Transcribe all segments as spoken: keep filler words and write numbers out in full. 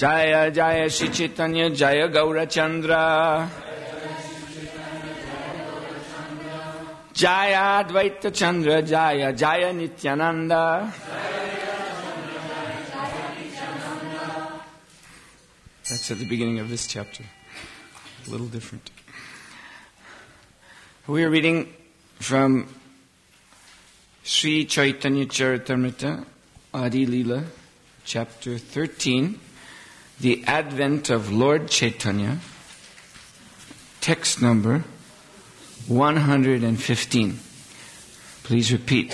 Jaya Jaya Shri Chaitanya Jaya Gaura Chandra Jaya Advaita Chandra Jaya Jaya Nityananda. That's at the beginning of this chapter. A little different. We are reading from Sri Chaitanya Charitamrita Adi Leela, chapter thirteen, The Advent of Lord Chaitanya, text number one hundred fifteen. Please repeat.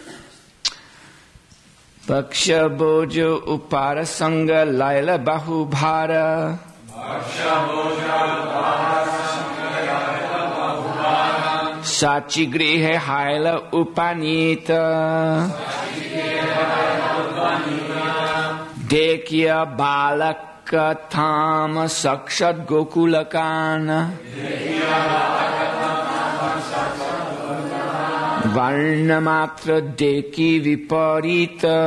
Bhaksha Bojo Upara Sangha Laila Bahu Bhara. Bhaksha Bojo Upara Sangha Laila Bahu Bhara. Sachi Grihe Haila Upanita. Sachi Grihe Haila Upanita. Dekya Balaka Thama Sakshat Gokulakana. Dekya Balaka Varnamatra Deki Viparita.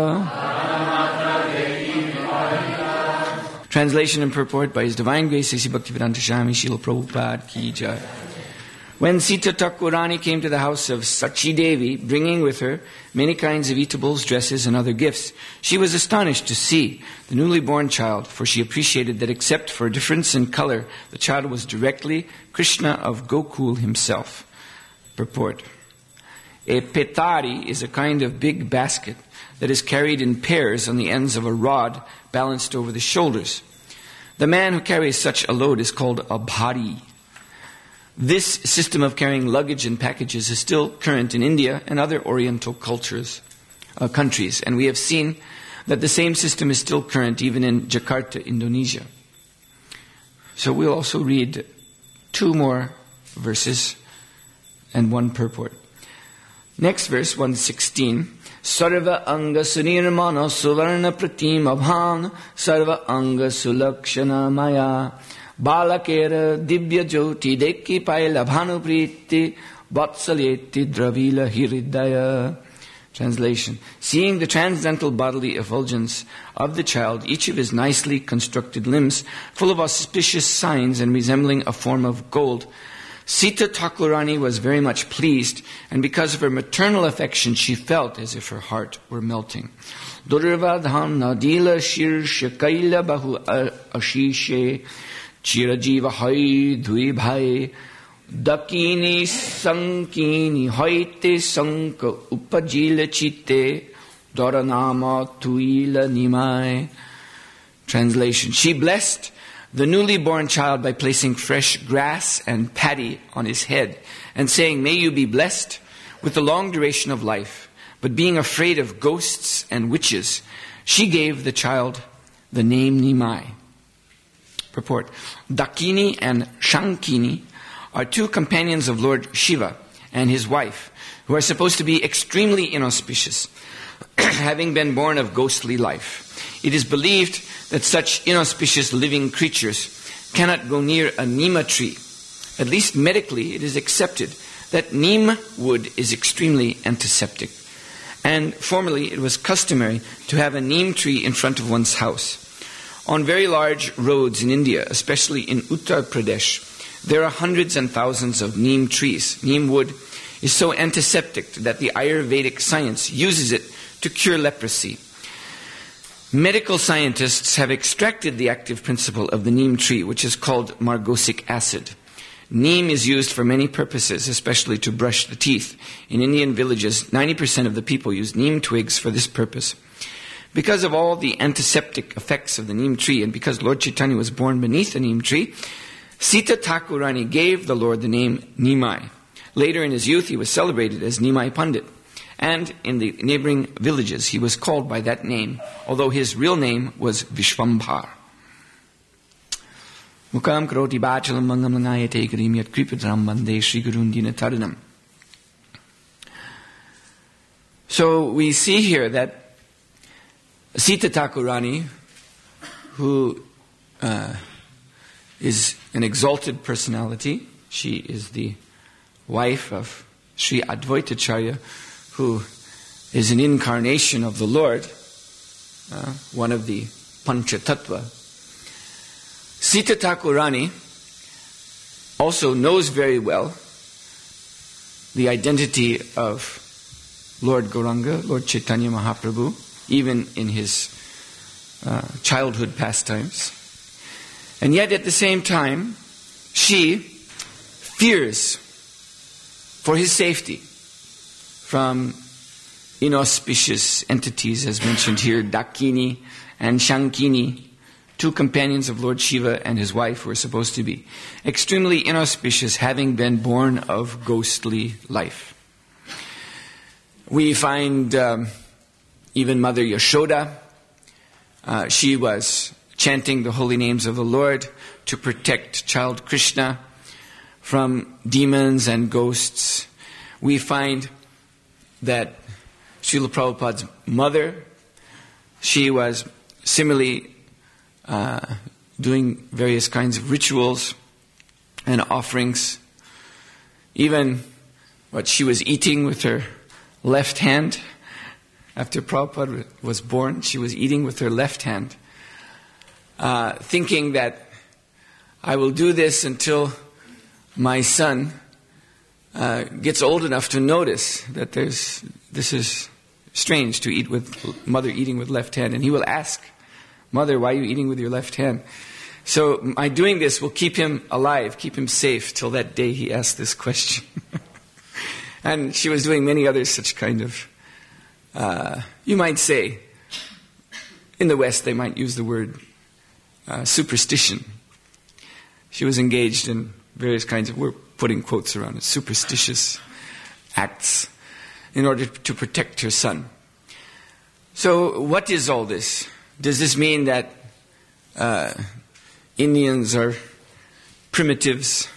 Translation and purport by His Divine Grace Sri Bhaktivedanta Swami Srila Prabhupada Ki Jai. When Sita Thakurani came to the house of Sachi Devi, bringing with her many kinds of eatables, dresses, and other gifts, she was astonished to see the newly born child, for she appreciated that except for a difference in color, the child was directly Krishna of Gokul himself. Purport. A petari is a kind of big basket that is carried in pairs on the ends of a rod balanced over the shoulders. The man who carries such a load is called a bhari. This system of carrying luggage and packages is still current in India and other Oriental cultures, uh, countries, and we have seen that the same system is still current even in Jakarta, Indonesia. So we'll also read two more verses and one purport. Next verse, one sixteen. Sarva anga sunirmana suvarna pratim abhan sarva anga sulakshana maya balakera divya jyoti deki paila bhanupriti vatsalyeti dravila hiridaya. Translation. Seeing the transcendental bodily effulgence of the child, each of his nicely constructed limbs, full of auspicious signs and resembling a form of gold, Sita Thakurani was very much pleased, and because of her maternal affection, she felt as if her heart were melting. Durvadhan nadila shir shakaila bahu ashishe chirajiva hai dhui bhai dakini sankini haite sanka upajila chitte doranama tuila nimai. Translation. She blessed the newly born child by placing fresh grass and paddy on his head and saying, "May you be blessed with the long duration of life." But being afraid of ghosts and witches, she gave the child the name Nimai. Purport. Dakini and Shankini are two companions of Lord Shiva and his wife, who are supposed to be extremely inauspicious, having been born of ghostly life. It is believed that such inauspicious living creatures cannot go near a Nima tree. At least medically, it is accepted that Neem wood is extremely antiseptic. And formerly, it was customary to have a Neem tree in front of one's house. On very large roads in India, especially in Uttar Pradesh, there are hundreds and thousands of Neem trees. Neem wood is so antiseptic that the Ayurvedic science uses it to cure leprosy. Medical scientists have extracted the active principle of the neem tree, which is called margosic acid. Neem is used for many purposes, especially to brush the teeth. In Indian villages, ninety percent of the people use neem twigs for this purpose. Because of all the antiseptic effects of the neem tree, and because Lord Chaitanya was born beneath the neem tree, Sita Thakurani gave the Lord the name Nimai. Later in his youth, he was celebrated as Nimai Pandit. And in the neighboring villages, he was called by that name, although his real name was Vishwambhar. Mukam karoti bachalam mangam langayate karim yat kripatram bande Sri Gurundina Taranam. So we see here that Sita Thakurani, who uh, is an exalted personality, she is the wife of Sri Advaitacharya, who is an incarnation of the Lord, uh, one of the Panchatattva Sita Thakurani also knows very well the identity of Lord Gauranga, Lord Chaitanya Mahaprabhu, even in his uh, childhood pastimes. And yet at the same time, she fears for his safety from inauspicious entities, as mentioned here, Dakini and Shankini, two companions of Lord Shiva and his wife, who are supposed to be extremely inauspicious, having been born of ghostly life. We find um, even Mother Yashoda, uh, she was chanting the holy names of the Lord to protect child Krishna from demons and ghosts. We find that Srila Prabhupada's mother, she was similarly uh, doing various kinds of rituals and offerings. Even what she was eating with her left hand, after Prabhupada was born, she was eating with her left hand, uh, thinking that I will do this until my son uh, gets old enough to notice that there's this is strange to eat with mother eating with left hand, and he will ask, "Mother, why are you eating with your left hand?" So my doing this will keep him alive, keep him safe till that day he asks this question. And she was doing many other such kind of, uh, you might say, in the West they might use the word uh, superstition. She was engaged in various kinds of, we're putting quotes around it, superstitious acts in order to protect her son. So what is all this? Does this mean that uh, Indians are primitives?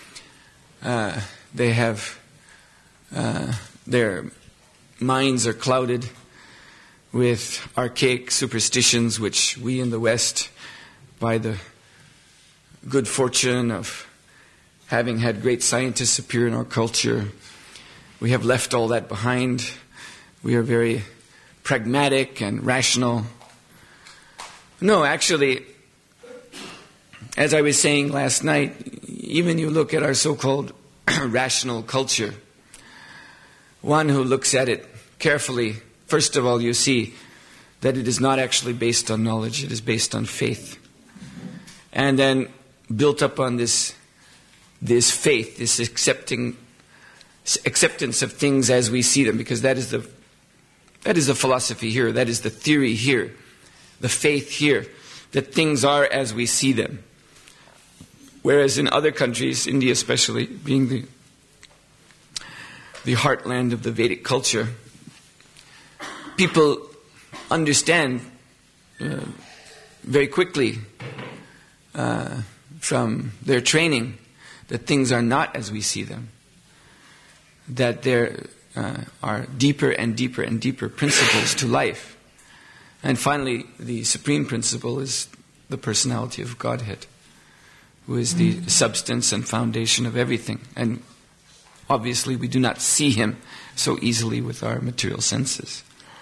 Uh, they have, uh, their minds are clouded with archaic superstitions which we in the West, by the good fortune of having had great scientists appear in our culture, we have left all that behind. We are very pragmatic and rational. No, actually, as I was saying last night, even you look at our so-called rational culture, one who looks at it carefully, first of all, you see that it is not actually based on knowledge, it is based on faith. And then built up on this this faith, this accepting acceptance of things as we see them, because that is the that is the philosophy here, that is the theory here, the faith here, that things are as we see them. Whereas in other countries, India especially, being the the heartland of the Vedic culture, people understand uh, very quickly uh, from their training that things are not as we see them, that there uh, are deeper and deeper and deeper principles to life. And finally, the supreme principle is the personality of Godhead, who is the substance and foundation of everything. And obviously we do not see him so easily with our material senses.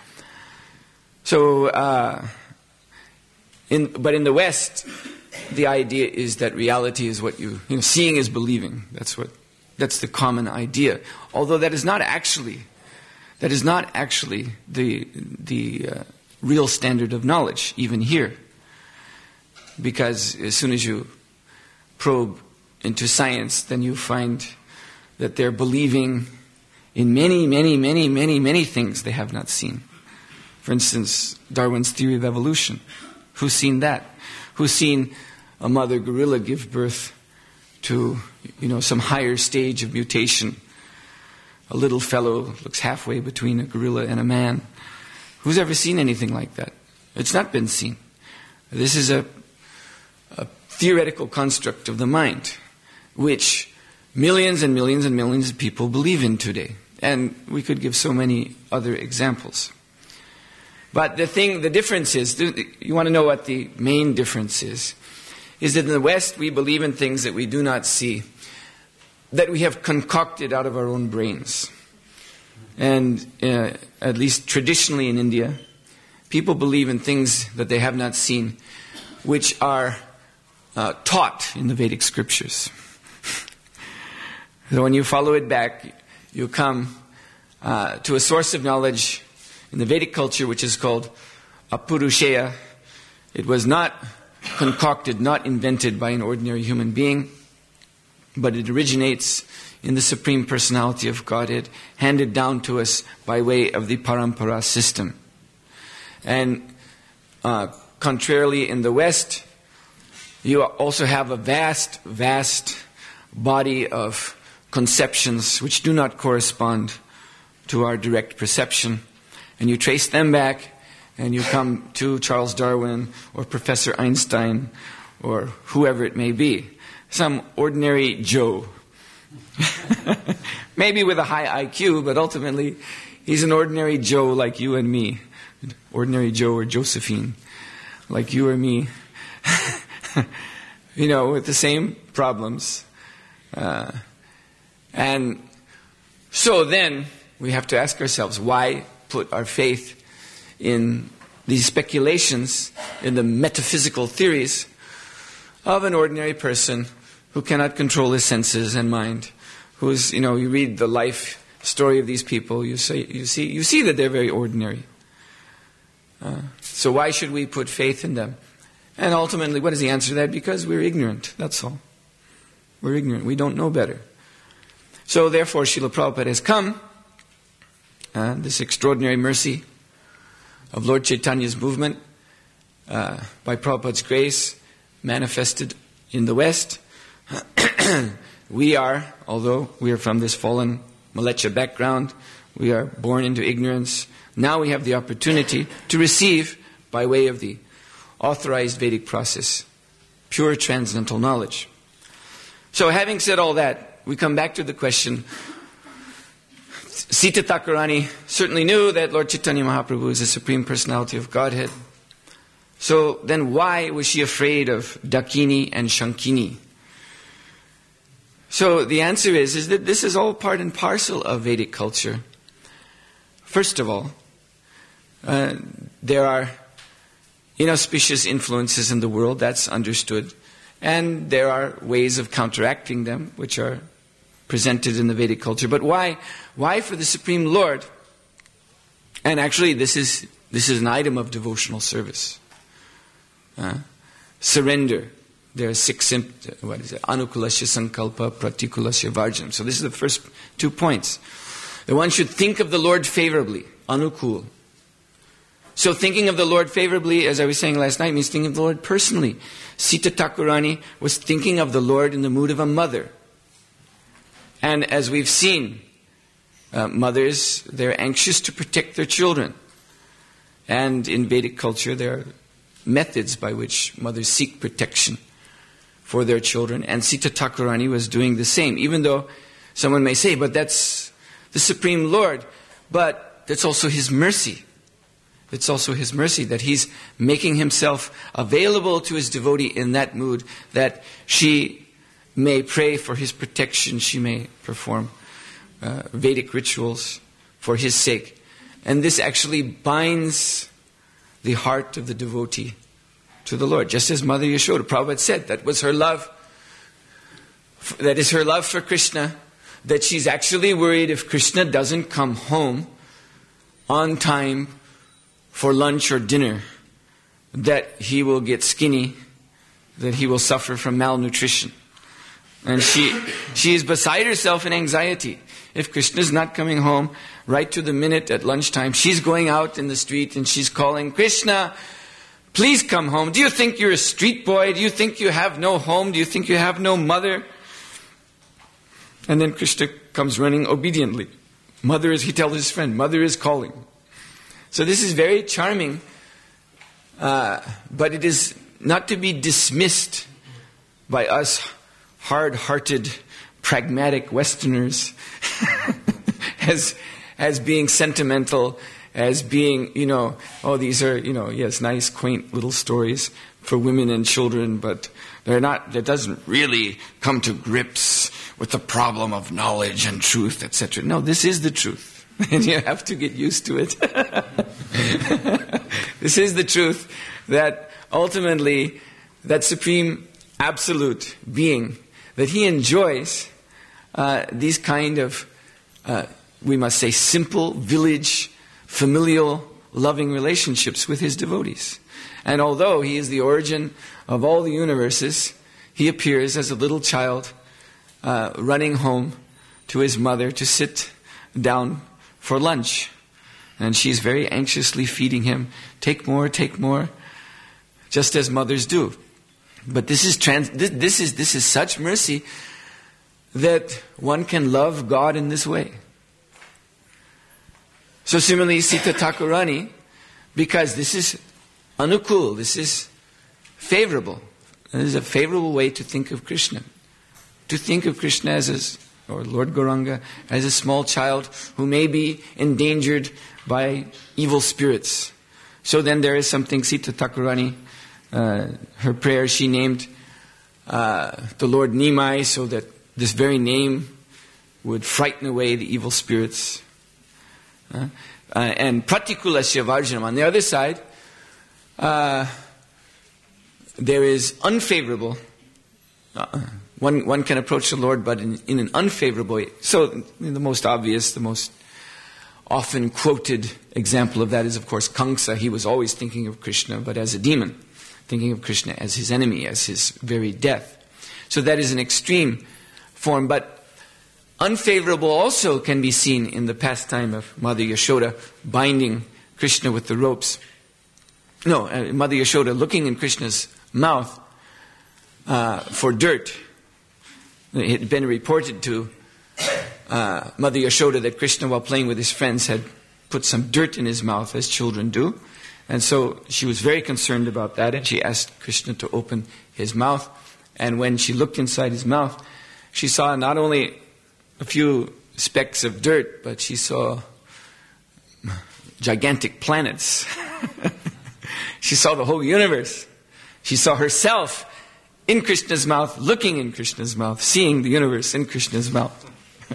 So, uh, in, but in the West, the idea is that reality is what you, you know, seeing is believing. That's what, that's the common idea. Although that is not actually, that is not actually the the uh, real standard of knowledge, even here. Because as soon as you probe into science, then you find that they're believing in many, many, many, many, many things they have not seen. For instance, Darwin's theory of evolution. Who's seen that? Who's seen a mother gorilla give birth to, you know, some higher stage of mutation? A little fellow looks halfway between a gorilla and a man. Who's ever seen anything like that? It's not been seen. This is a, a theoretical construct of the mind, which millions and millions and millions of people believe in today. And we could give so many other examples. But the thing, the difference is, you want to know what the main difference is, is that in the West we believe in things that we do not see, that we have concocted out of our own brains. And uh, at least traditionally in India, people believe in things that they have not seen, which are uh, taught in the Vedic scriptures. So when you follow it back, you come uh, to a source of knowledge in the Vedic culture which is called Apurusheya. It was not concocted, not invented by an ordinary human being, but it originates in the Supreme Personality of Godhead, handed down to us by way of the Parampara system. And uh, contrarily, in the West, you also have a vast, vast body of conceptions which do not correspond to our direct perception. And you trace them back, and you come to Charles Darwin or Professor Einstein or whoever it may be. Some ordinary Joe. Maybe with a high I Q, but ultimately he's an ordinary Joe like you and me. Ordinary Joe or Josephine, like you or me. You know, with the same problems. Uh, and so then we have to ask ourselves, why put our faith in these speculations, in the metaphysical theories of an ordinary person who cannot control his senses and mind, who's, you know, you read the life story of these people, you say, you see, you see that they're very ordinary. Uh, so why should we put faith in them? And ultimately, what is the answer to that? Because we're ignorant, that's all. We're ignorant, we don't know better. So therefore, Srila Prabhupada has come, uh, this extraordinary mercy of Lord Chaitanya's movement, uh, by Prabhupada's grace, manifested in the West. We are, although we are from this fallen Malecha background, we are born into ignorance. Now we have the opportunity to receive, by way of the authorized Vedic process, pure transcendental knowledge. So having said all that, we come back to the question. Sita Thakurani certainly knew that Lord Chaitanya Mahaprabhu is the Supreme Personality of Godhead. So then why was she afraid of Dakini and Shankini? So the answer is, is that this is all part and parcel of Vedic culture. First of all, uh, there are inauspicious influences in the world, that's understood. And there are ways of counteracting them, which are presented in the Vedic culture. But why? Why for the Supreme Lord? And actually, this is this is an item of devotional service. Uh, surrender. There are six symptoms. What is it? Anukulasya sankalpa, pratikulasya varjanam. So this is the first two points. The one should think of the Lord favorably. Anukul. So thinking of the Lord favorably, as I was saying last night, means thinking of the Lord personally. Sita Thakurani was thinking of the Lord in the mood of a mother. And as we've seen, uh, mothers, they're anxious to protect their children. And in Vedic culture, there are methods by which mothers seek protection for their children. And Sita Thakurani was doing the same. Even though someone may say, but that's the Supreme Lord. But that's also His mercy. It's also His mercy that He's making Himself available to His devotee in that mood, that she may pray for His protection, she may perform uh, Vedic rituals for His sake. And this actually binds the heart of the devotee to the Lord. Just as Mother Yashoda, Prabhupada said, that was her love, that is her love for Krishna, that she's actually worried if Krishna doesn't come home on time for lunch or dinner, that he will get skinny, that he will suffer from malnutrition. And she she is beside herself in anxiety. If Krishna is not coming home right to the minute at lunchtime, she's going out in the street and she's calling, Krishna, please come home. Do you think you're a street boy? Do you think you have no home? Do you think you have no mother? And then Krishna comes running obediently. Mother is, he tells his friend, Mother is calling. So this is very charming, uh, but it is not to be dismissed by us hard-hearted, pragmatic Westerners as as being sentimental, as being, you know, oh, these are, you know, yes, nice, quaint little stories for women and children, but they're not, that doesn't really come to grips with the problem of knowledge and truth, et cetera. No, this is the truth. And you have to get used to it. This is the truth, that ultimately that supreme absolute being, that he enjoys uh, these kind of, uh, we must say, simple, village, familial, loving relationships with his devotees. And although he is the origin of all the universes, he appears as a little child uh, running home to his mother to sit down for lunch. And she's very anxiously feeding him, take more, take more, just as mothers do. But this is trans- this, this is this is such mercy that one can love God in this way. So similarly, Sita Thakurani, because this is anukul, this is favorable. This is a favorable way to think of Krishna. To think of Krishna as a, or Lord Gauranga, as a small child who may be endangered by evil spirits. So then there is something, Sita Thakurani, uh, her prayer, she named uh, the Lord Nimai, so that this very name would frighten away the evil spirits. Uh, uh, and Pratikulasya Varjanam. On the other side, uh, there is unfavorable. Uh, one one can approach the Lord, but in, in an unfavorable way. So the most obvious, the most often quoted example of that is, of course, Kamsa. He was always thinking of Krishna, but as a demon, thinking of Krishna as his enemy, as his very death. So that is an extreme form, but unfavorable also can be seen in the pastime of Mother Yashoda binding Krishna with the ropes. No, uh, Mother Yashoda looking in Krishna's mouth uh, for dirt. It had been reported to uh, Mother Yashoda that Krishna, while playing with his friends, had put some dirt in his mouth, as children do. And so she was very concerned about that, and she asked Krishna to open his mouth. And when she looked inside his mouth, she saw not only a few specks of dirt, but she saw gigantic planets. She saw the whole universe. She saw herself in Krishna's mouth, looking in Krishna's mouth, seeing the universe in Krishna's mouth.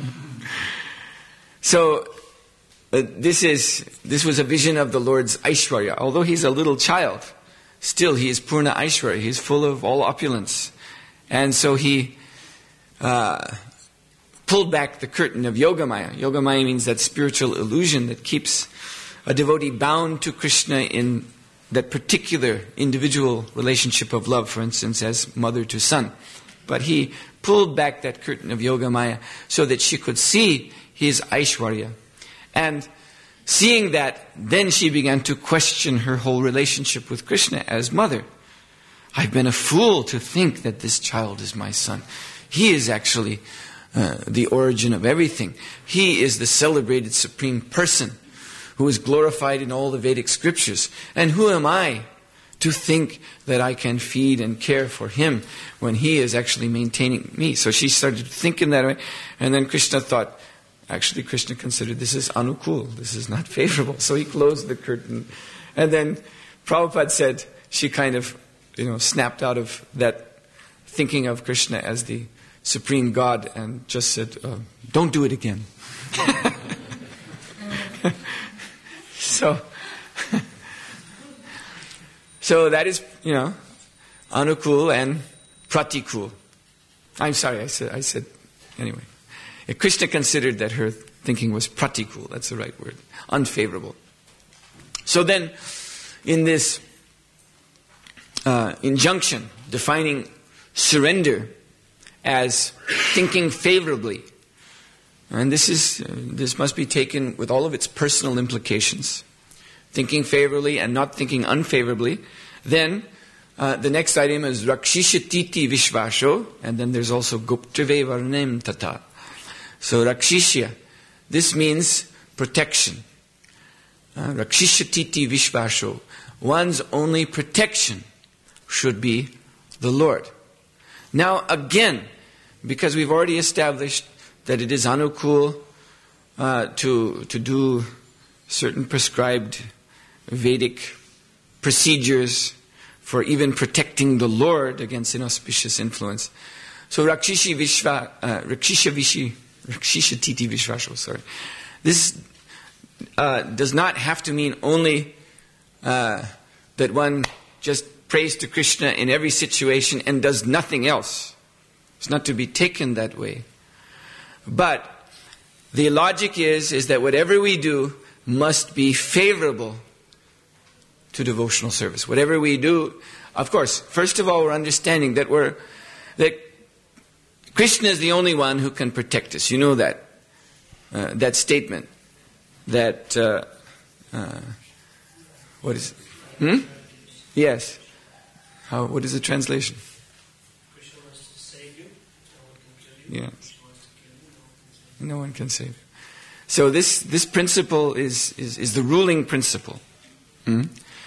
So uh, this is this was a vision of the Lord's Aishwarya. Although he's a little child, still he is Purna Aishwarya. He's full of all opulence. And so he uh, pulled back the curtain of Yogamaya. Yogamaya means that spiritual illusion that keeps a devotee bound to Krishna in that particular individual relationship of love, for instance, as mother to son. But he pulled back that curtain of Yogamaya so that she could see his Aishwarya. And seeing that, then she began to question her whole relationship with Krishna as mother. I've been a fool to think that this child is my son. He is actually uh, the origin of everything. He is the celebrated supreme person who is glorified in all the Vedic scriptures. And who am I to think that I can feed and care for him when he is actually maintaining me? So she started thinking that way. And then Krishna thought, actually Krishna considered this is anukul, this is not favorable. So he closed the curtain. And then Prabhupada said she kind of, you know, snapped out of that thinking of Krishna as the supreme God and just said, uh, don't do it again. So, so that is, you know, anukul and pratikul. I'm sorry, I said, I said, anyway. Krishna considered that her thinking was pratikul, that's the right word, unfavorable. So then, in this uh, injunction defining surrender as thinking favorably, and this is uh, this must be taken with all of its personal implications. Thinking favorably and not thinking unfavorably. Then uh, the next item is Rakshishya Vishvasho, and then there's also Guptave Varnem Tata. So Rakshishya, this means protection. Uh, Rakshishya Vishvasho, one's only protection should be the Lord. Now again, because we've already established that it is anukul uh, to to do certain prescribed Vedic procedures for even protecting the Lord against inauspicious influence. So Rakshishi Vishva, uh, Rakshisha Vishi, Rakshisha Titi Vishvasho, sorry. This uh, does not have to mean only uh, that one just prays to Krishna in every situation and does nothing else. It's not to be taken that way. But the logic is, is that whatever we do must be favorable to devotional service. Whatever we do, of course, first of all, we're understanding that we're that Krishna is the only one who can protect us. You know that uh, that statement. That uh, uh, what is it? Hmm? Yes. How? What is the translation? Krishna wants to save you. No one can kill you. Yes. Krishna wants to kill you. No one can save you. So this this principle is is, is the ruling principle. Hmm?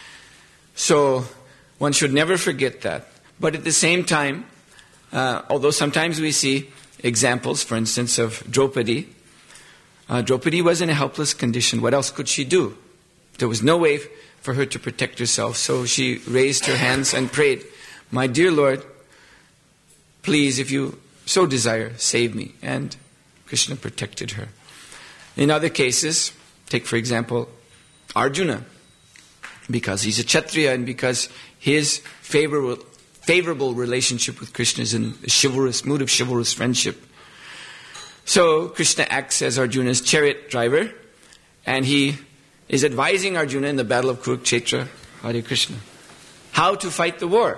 So one should never forget that. But at the same time, uh, although sometimes we see examples, for instance, of Draupadi. Uh, Draupadi was in a helpless condition. What else could she do? There was no way for her to protect herself. So she raised her hands and prayed, "My dear Lord, please, if you so desire, save me." And Krishna protected her. In other cases, take for example, Arjuna. Because he's a Kshatriya and because his favorable, favorable relationship with Krishna is in a chivalrous mood of chivalrous friendship. So Krishna acts as Arjuna's chariot driver, and he is advising Arjuna in the battle of Kurukshetra, Hare Krishna, how to fight the war.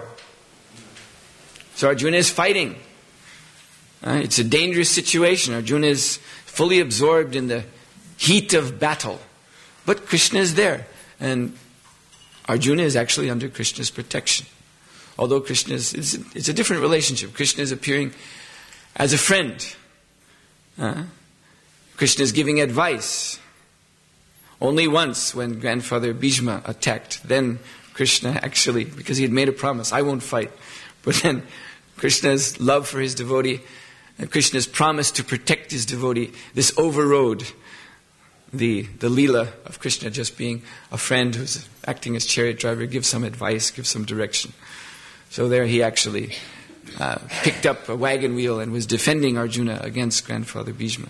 So Arjuna is fighting. Uh, it's a dangerous situation. Arjuna is fully absorbed in the heat of battle. But Krishna is there. And Arjuna is actually under Krishna's protection. Although Krishna is, it's, it's a different relationship. Krishna is appearing as a friend. Uh, Krishna is giving advice. Only once when grandfather Bhishma attacked, then Krishna actually, because he had made a promise, I won't fight. But then Krishna's love for his devotee, and Krishna's promise to protect his devotee, this overrode the the Leela of Krishna just being a friend who's acting as chariot driver, gives some advice, gives some direction. So there he actually uh, picked up a wagon wheel and was defending Arjuna against grandfather Bhishma.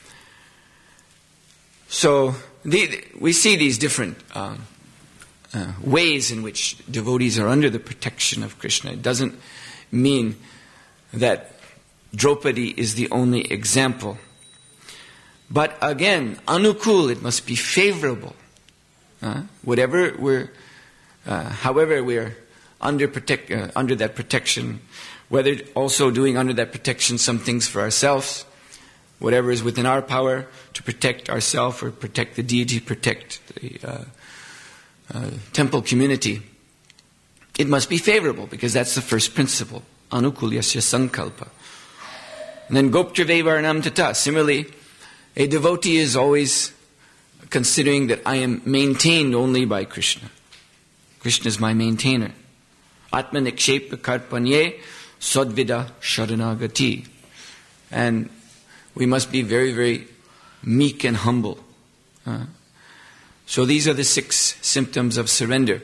So the, we see these different uh, uh, ways in which devotees are under the protection of Krishna. It doesn't mean that Draupadi is the only example. But again, anukul, it must be favorable. Uh, whatever we're, uh, however we're under protect, uh, under that protection, whether also doing under that protection some things for ourselves, whatever is within our power to protect ourselves or protect the deity, protect the uh, uh, temple community, it must be favorable because that's the first principle. Anukulyasya sankalpa. And then goptrave varnam tata. Similarly, a devotee is always considering that I am maintained only by Krishna. Krishna is my maintainer. Atma nikshepa karpanye sadvida sharanagati. And we must be very, very meek and humble. Uh, so these are the six symptoms of surrender.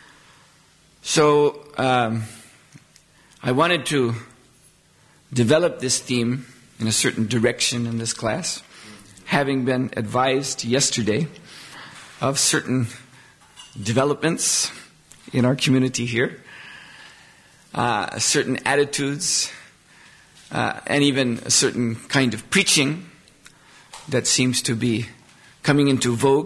So um, I wanted to develop this theme in a certain direction in this class, having been advised yesterday of certain developments in our community here, uh, certain attitudes, uh, and even a certain kind of preaching that seems to be coming into vogue.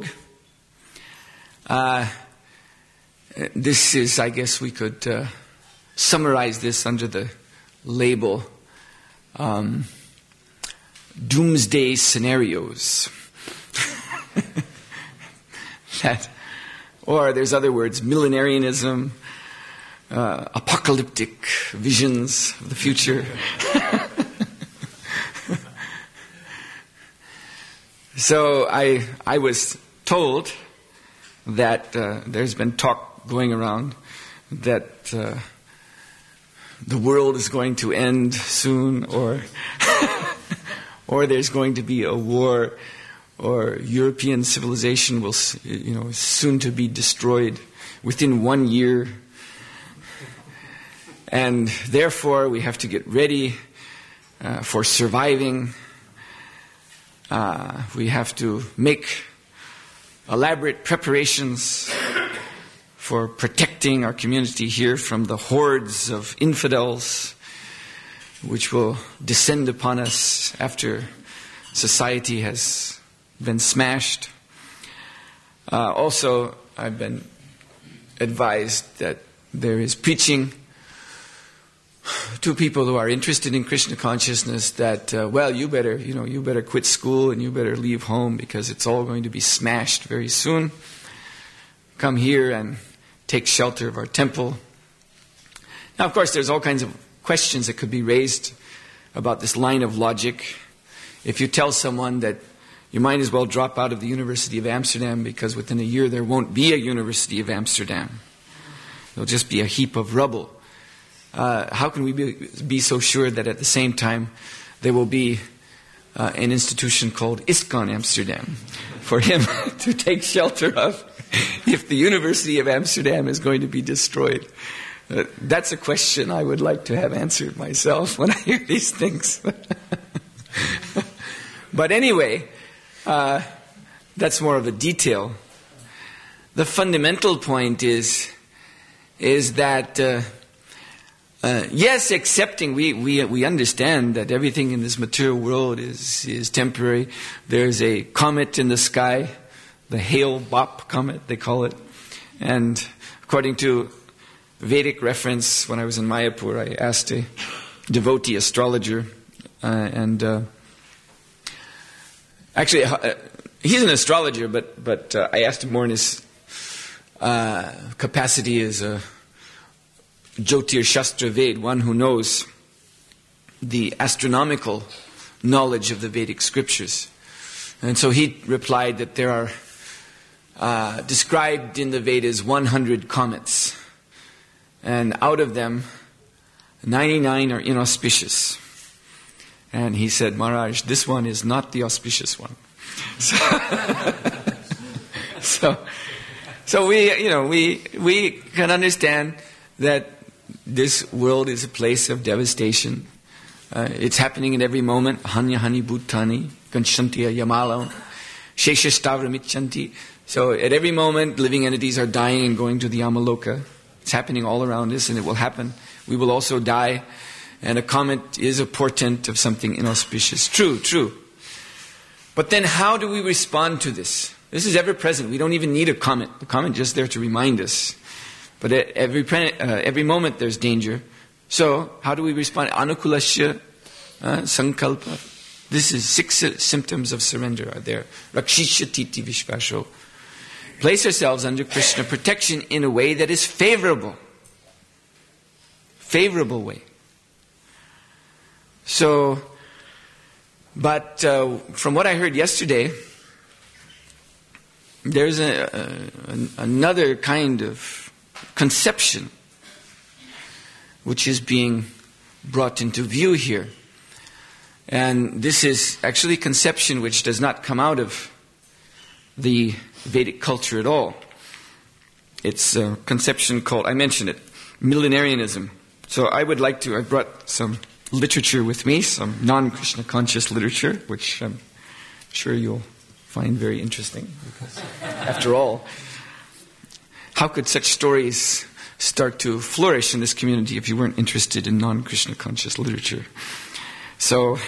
Uh, this is, I guess we could uh, summarize this under the label um, doomsday scenarios. that, or there's other words, millenarianism, uh, apocalyptic visions of the future. So I I was told that uh, there's been talk going around that uh, the world is going to end soon, or or there's going to be a war, or European civilization will, you know, soon to be destroyed within one year, and therefore we have to get ready uh, for surviving. Uh, we have to make elaborate preparations for protecting our community here from the hordes of infidels which will descend upon us after society has been smashed. Uh, also, I've been advised that there is preaching to people who are interested in Krishna consciousness that, uh, well, you better, you know, you better quit school and you better leave home because it's all going to be smashed very soon. Come here and take shelter of our temple. Now, of course, there's all kinds of questions that could be raised about this line of logic. If you tell someone that you might as well drop out of the University of Amsterdam because within a year there won't be a University of Amsterdam. There'll just be a heap of rubble. Uh, how can we be, be so sure that at the same time there will be uh, an institution called ISKCON Amsterdam for him to take shelter of if the University of Amsterdam is going to be destroyed? Uh, that's a question I would like to have answered myself when I hear these things. But anyway, uh, that's more of a detail. The fundamental point is is that uh, uh, yes, accepting we, we we understand that everything in this material world is is temporary. There's a comet in the sky, the Hale-Bopp comet they call it, and according to Vedic reference, when I was in Mayapur, I asked a devotee astrologer, uh, and uh, actually uh, he's an astrologer, but but uh, I asked him more in his uh, capacity as a Jyotir Shastra Ved, one who knows the astronomical knowledge of the Vedic scriptures. And so he replied that there are uh, described in the Vedas one hundred comets. And out of them, ninety-nine are inauspicious. And he said, Maharaj, this one is not the auspicious one. So, so, so we, you know, we we can understand that this world is a place of devastation. Uh, it's happening at every moment. Hanya hani bhutani, ganshantiya yamala, sheshastavramichanti. So at every moment, living entities are dying and going to the Yamaloka. It's happening all around us, and it will happen. We will also die, and a comet is a portent of something inauspicious. True, true. But then how do we respond to this? This is ever present. We don't even need a comet. The comet is just there to remind us. But at every, uh, every moment there's danger. So how do we respond? Anukulasya, uh, sankalpa. This is six uh, symptoms of surrender are there. Rakshisya titi vishvasho. Place ourselves under Krishna protection in a way that is favorable. Favorable way. So, but uh, from what I heard yesterday, there's a, a, an, another kind of conception which is being brought into view here. And this is actually conception which does not come out of the Vedic culture at all. It's a conception called, I mentioned it, millenarianism. So I would like to, I brought some literature with me, some non-Krishna conscious literature, which I'm sure you'll find very interesting. Because after all, how could such stories start to flourish in this community if you weren't interested in non-Krishna conscious literature? So,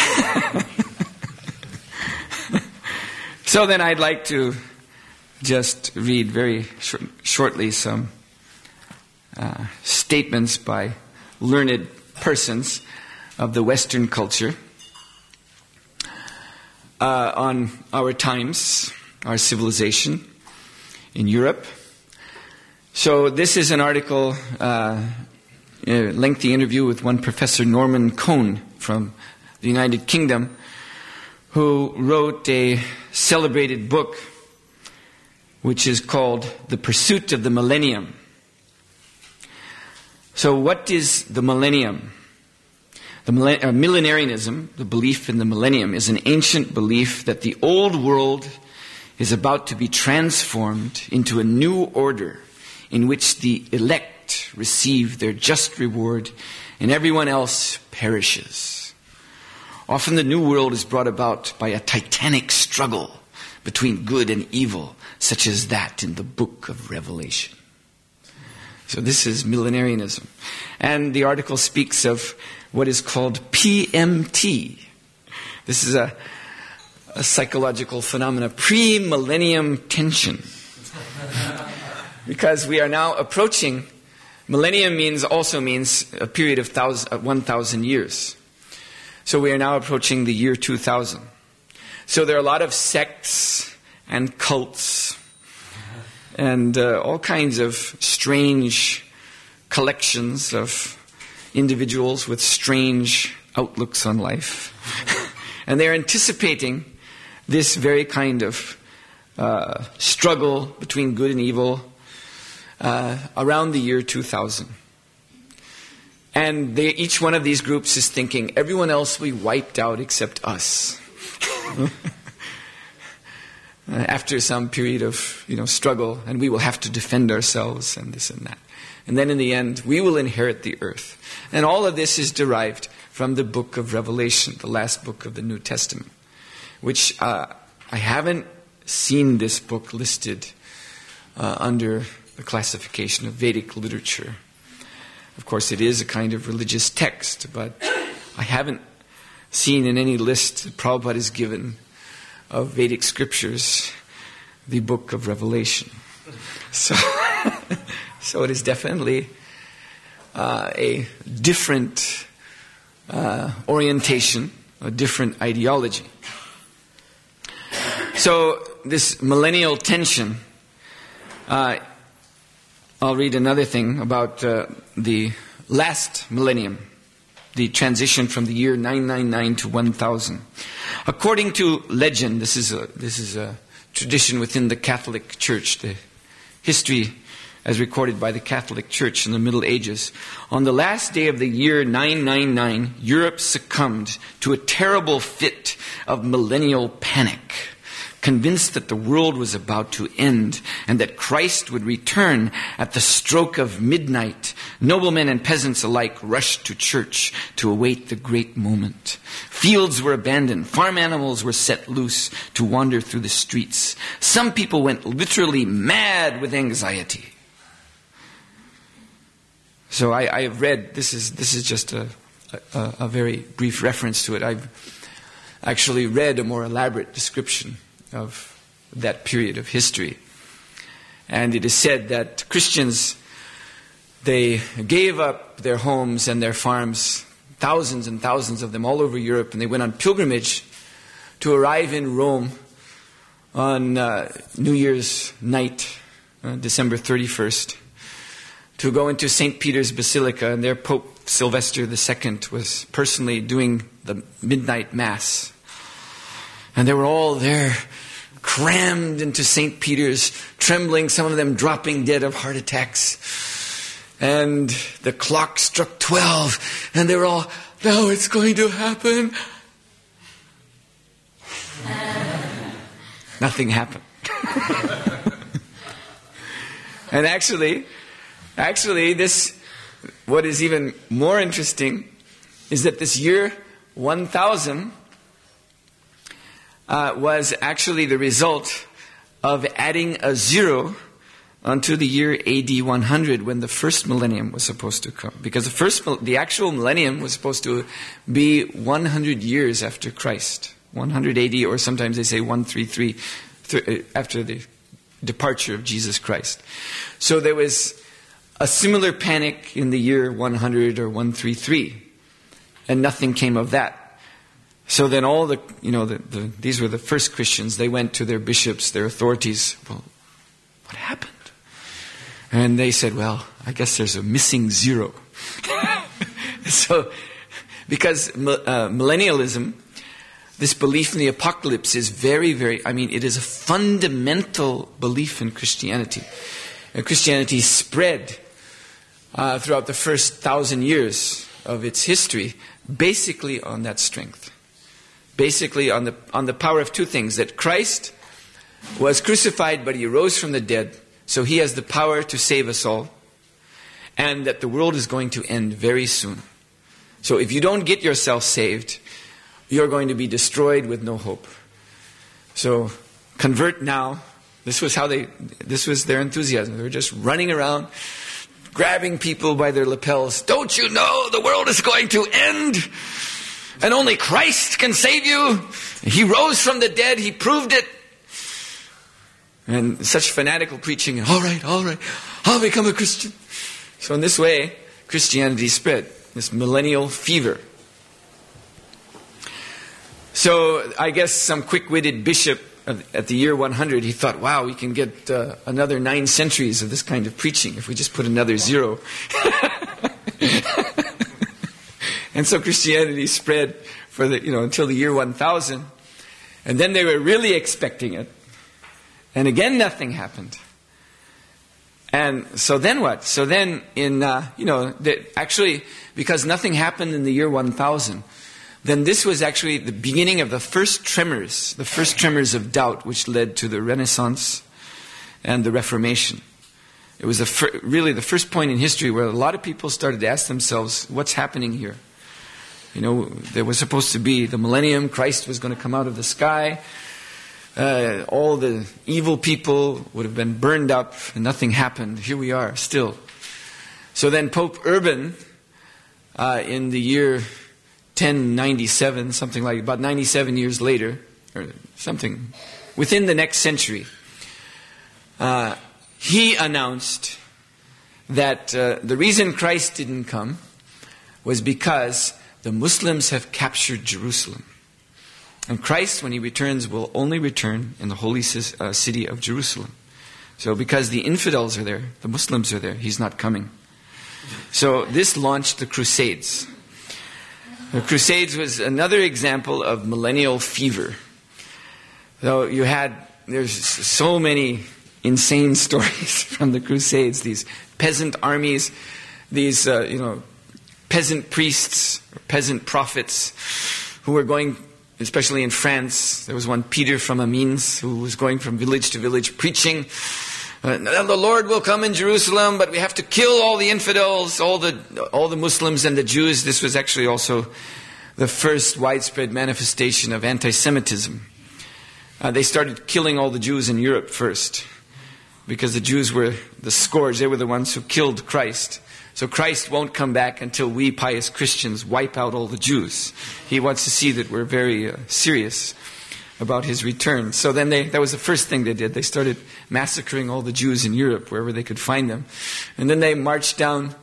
so then I'd like to just read very short, shortly some uh, statements by learned persons of the Western culture uh, on our times, our civilization in Europe. So this is an article, uh, a lengthy interview with one Professor Norman Cohn from the United Kingdom, who wrote a celebrated book which is called The Pursuit of the Millennium. So what is the millennium? The millen- uh, millenarianism, the belief in the millennium, is an ancient belief that the old world is about to be transformed into a new order in which the elect receive their just reward and everyone else perishes. Often the new world is brought about by a titanic struggle between good and evil, such as that in the book of Revelation. So this is millenarianism. And the article speaks of what is called P M T. This is a, a psychological phenomena, pre-millennium tension. Because we are now approaching, millennium means also means a period of thousand, one thousand years. So we are now approaching the year two thousand. So there are a lot of sects and cults and uh, all kinds of strange collections of individuals with strange outlooks on life. And they're anticipating this very kind of uh, struggle between good and evil uh, around the year two thousand. And they, each one of these groups is thinking, everyone else will be wiped out except us. After some period of, you know, struggle, and we will have to defend ourselves and this and that. And then in the end, we will inherit the earth. And all of this is derived from the book of Revelation, the last book of the New Testament, which uh, I haven't seen this book listed uh, under the classification of Vedic literature. Of course, it is a kind of religious text, but I haven't seen in any list that Prabhupada has given of Vedic scriptures the book of Revelation. So, so it is definitely uh, a different uh, orientation, a different ideology. So this millennial tension, uh, I'll read another thing about uh, the last millennium, the transition from the year nine ninety-nine to one thousand. According to legend, this is a this is a tradition within the Catholic Church, the history as recorded by the Catholic Church in the Middle Ages. On the last day of the year nine ninety-nine, Europe succumbed to a terrible fit of millennial panic. Convinced that the world was about to end and that Christ would return at the stroke of midnight, noblemen and peasants alike rushed to church to await the great moment. Fields were abandoned. Farm animals were set loose to wander through the streets. Some people went literally mad with anxiety. So I, I have read, this is this is just a, a, a very brief reference to it. I've actually read a more elaborate description of that period of history. And it is said that Christians, they gave up their homes and their farms, thousands and thousands of them all over Europe, and they went on pilgrimage to arrive in Rome on uh, New Year's night, uh, December thirty-first, to go into Saint Peter's Basilica, and their Pope Sylvester the Second was personally doing the midnight Mass. And they were all there, crammed into Saint Peter's, trembling, some of them dropping dead of heart attacks. And the clock struck twelve, and they were all, now it's going to happen. Nothing happened. And actually, actually, this, what is even more interesting is that this year one thousand Uh, was actually the result of adding a zero onto the year A D one hundred when the first millennium was supposed to come. Because the first, the actual millennium was supposed to be one hundred years after Christ. one hundred A D, or sometimes they say one thirty-three, th- after the departure of Jesus Christ. So there was a similar panic in the year one hundred or one thirty-three. And nothing came of that. So then all the, you know, the, the, these were the first Christians. They went to their bishops, their authorities. Well, what happened? And they said, well, I guess there's a missing zero. So, because uh, millennialism, this belief in the apocalypse is very, very, I mean, it is a fundamental belief in Christianity. And Christianity spread uh, throughout the first thousand years of its history basically on that strength. Basically on the on the power of two things. That Christ was crucified, but he rose from the dead. So he has the power to save us all. And that the world is going to end very soon. So if you don't get yourself saved, you're going to be destroyed with no hope. So convert now. This was how they, this was their enthusiasm. They were just running around, grabbing people by their lapels. Don't you know the world is going to end? And only Christ can save you. He rose from the dead. He proved it. And such fanatical preaching. All right, all right, I'll become a Christian. So in this way, Christianity spread. This millennial fever. So I guess some quick-witted bishop at the year one hundred, he thought, wow, we can get uh, another nine centuries of this kind of preaching if we just put another zero. And so Christianity spread for the, you know, until the year one thousand. And then they were really expecting it. And again, nothing happened. And so then what? So then in, uh, you know, the, actually, because nothing happened in the year one thousand, then this was actually the beginning of the first tremors, the first tremors of doubt, which led to the Renaissance and the Reformation. It was the fir- really the first point in history where a lot of people started to ask themselves, what's happening here? You know, there was supposed to be the millennium, Christ was going to come out of the sky, uh, all the evil people would have been burned up, and nothing happened. Here we are, still. So then Pope Urban, uh, in the year ten ninety-seven, something like about ninety-seven years later, or something, within the next century, uh, he announced that uh, the reason Christ didn't come was because the Muslims have captured Jerusalem. And Christ, when he returns, will only return in the holy uh, city of Jerusalem. So because the infidels are there, the Muslims are there, he's not coming. So this launched the Crusades. The Crusades was another example of millennial fever. So you had, there's so many insane stories from the Crusades. These peasant armies, these, uh, you know, peasant priests, or peasant prophets who were going, especially in France. There was one, Peter from Amiens, who was going from village to village preaching. Uh, the Lord will come in Jerusalem, but we have to kill all the infidels, all the all the Muslims and the Jews. This was actually also the first widespread manifestation of anti-Semitism. Uh, they started killing all the Jews in Europe first, because the Jews were the scourge. They were the ones who killed Christ. So Christ won't come back until we pious Christians wipe out all the Jews. He wants to see that we're very uh, serious about his return. So then they, that was the first thing they did. They started massacring all the Jews in Europe, wherever they could find them. And then they marched down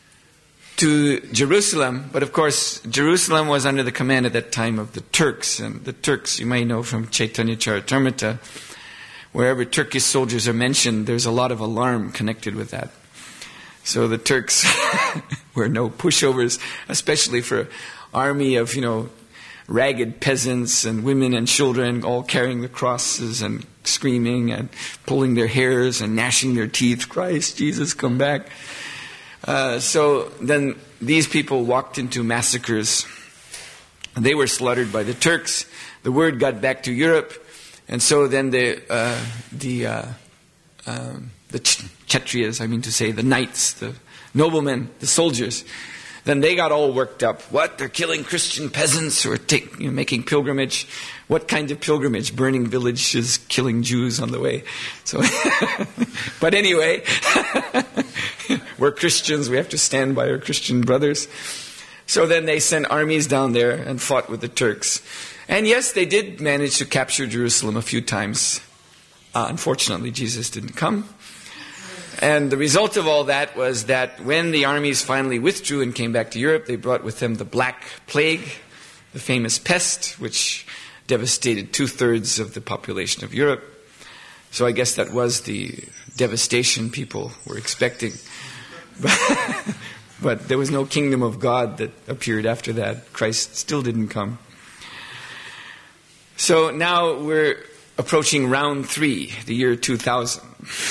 to Jerusalem. But of course, Jerusalem was under the command at that time of the Turks. And the Turks, you may know from Chaitanya Charitamrita, wherever Turkish soldiers are mentioned, there's a lot of alarm connected with that. So the Turks were no pushovers, especially for an army of, you know, ragged peasants and women and children all carrying the crosses and screaming and pulling their hairs and gnashing their teeth. Christ, Jesus, come back. Uh, so then these people walked into massacres. They were slaughtered by the Turks. The word got back to Europe. And so then the uh, the uh, um, the Kshatriyas, I mean to say, the knights, the noblemen, the soldiers, then they got all worked up. What? They're killing Christian peasants who are take, you know, making pilgrimage. What kind of pilgrimage? Burning villages, killing Jews on the way. So, but anyway, we're Christians. We have to stand by our Christian brothers. So then they sent armies down there and fought with the Turks. And yes, they did manage to capture Jerusalem a few times. Uh, unfortunately, Jesus didn't come. And the result of all that was that when the armies finally withdrew and came back to Europe, they brought with them the Black Plague, the famous pest, which devastated two-thirds of the population of Europe. So I guess that was the devastation people were expecting. But, but there was no kingdom of God that appeared after that. Christ still didn't come. So now we're approaching round three, the year two thousand.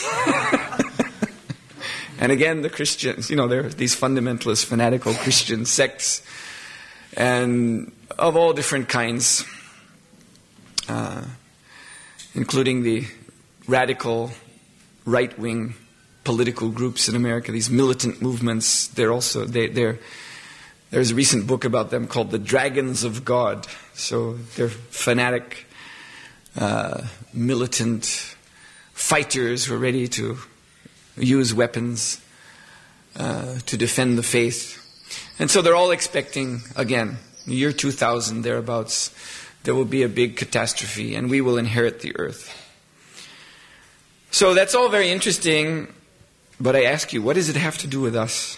And again, the Christians, you know, there are these fundamentalist, fanatical Christian sects, and of all different kinds, uh, including the radical right-wing political groups in America, these militant movements. They're also, they, they're, there's a recent book about them called The Dragons of God. So they're fanatic, uh, militant fighters who are ready to use weapons uh, to defend the faith. And so they're all expecting, again, the year two thousand, thereabouts, there will be a big catastrophe and we will inherit the earth. So that's all very interesting, but I ask you, what does it have to do with us?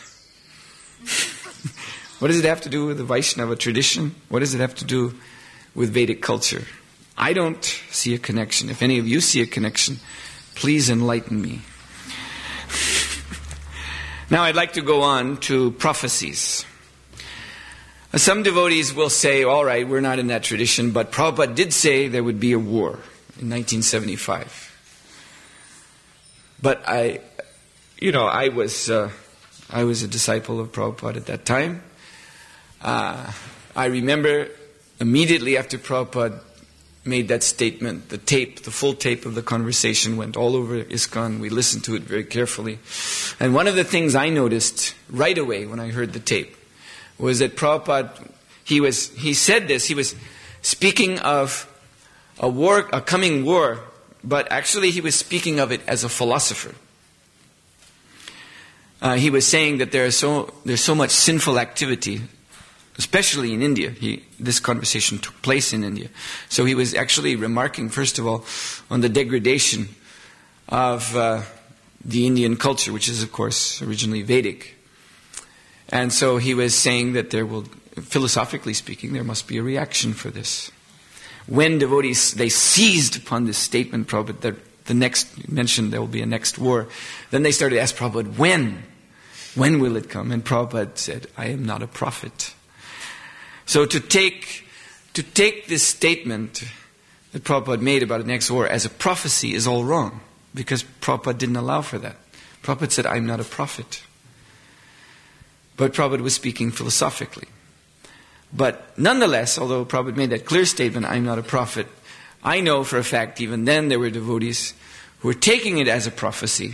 What does it have to do with the Vaishnava tradition? What does it have to do with Vedic culture? I don't see a connection. If any of you see a connection, please enlighten me. Now I'd like to go on to prophecies. Some devotees will say, all right, we're not in that tradition, but Prabhupada did say there would be a war in nineteen seventy-five. But I, you know, I was, uh, I was a disciple of Prabhupada at that time. Uh, I remember immediately after Prabhupada made that statement, the tape, the full tape of the conversation went all over ISKCON. We listened to it very carefully. And one of the things I noticed right away when I heard the tape was that Prabhupada, he was, he said this, he was speaking of a war, a coming war, but actually he was speaking of it as a philosopher. Uh, he was saying that there is so, there's so much sinful activity, especially in India. He, this conversation took place in India. So he was actually remarking, first of all, on the degradation of uh, the Indian culture, which is, of course, originally Vedic. And so he was saying that there will, philosophically speaking, there must be a reaction for this. When devotees, they seized upon this statement, Prabhupada, that the next, mentioned there will be a next war, then they started to ask Prabhupada, when? When will it come? And Prabhupada said, I am not a prophet. So to take to take this statement that Prabhupada made about the next war as a prophecy is all wrong, because Prabhupada didn't allow for that. Prabhupada said, I'm not a prophet. But Prabhupada was speaking philosophically. But nonetheless, although Prabhupada made that clear statement, I'm not a prophet, I know for a fact even then there were devotees who were taking it as a prophecy.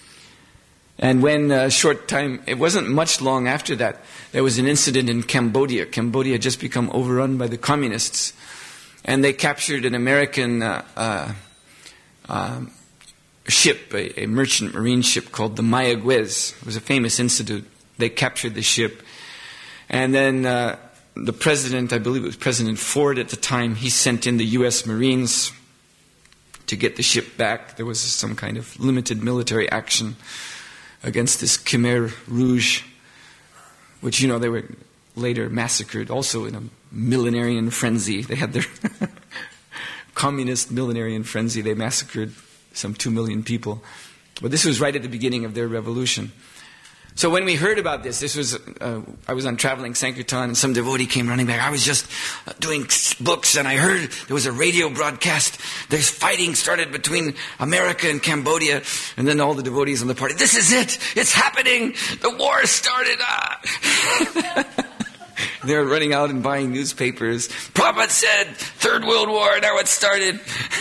And when a short time, it wasn't much long after that, there was an incident in Cambodia. Cambodia had just become overrun by the communists. And they captured an American uh, uh, uh, ship, a, a merchant marine ship called the Mayaguez. It was a famous incident. They captured the ship. And then uh, the president, I believe it was President Ford at the time, he sent in the U S Marines to get the ship back. There was some kind of limited military action against this Khmer Rouge, which, you know, they were later massacred also in a millenarian frenzy. They had their communist millenarian frenzy. They massacred some two million people. But this was right at the beginning of their revolution. So when we heard about this, this was, uh, I was on Traveling Sankirtan, and some devotee came running back. I was just uh, doing books, and I heard there was a radio broadcast. There's fighting started between America and Cambodia, and then all the devotees on the party, this is it! It's happening! The war started! Ah! They were running out and buying newspapers. Prabhupada said, Third World War, now it started!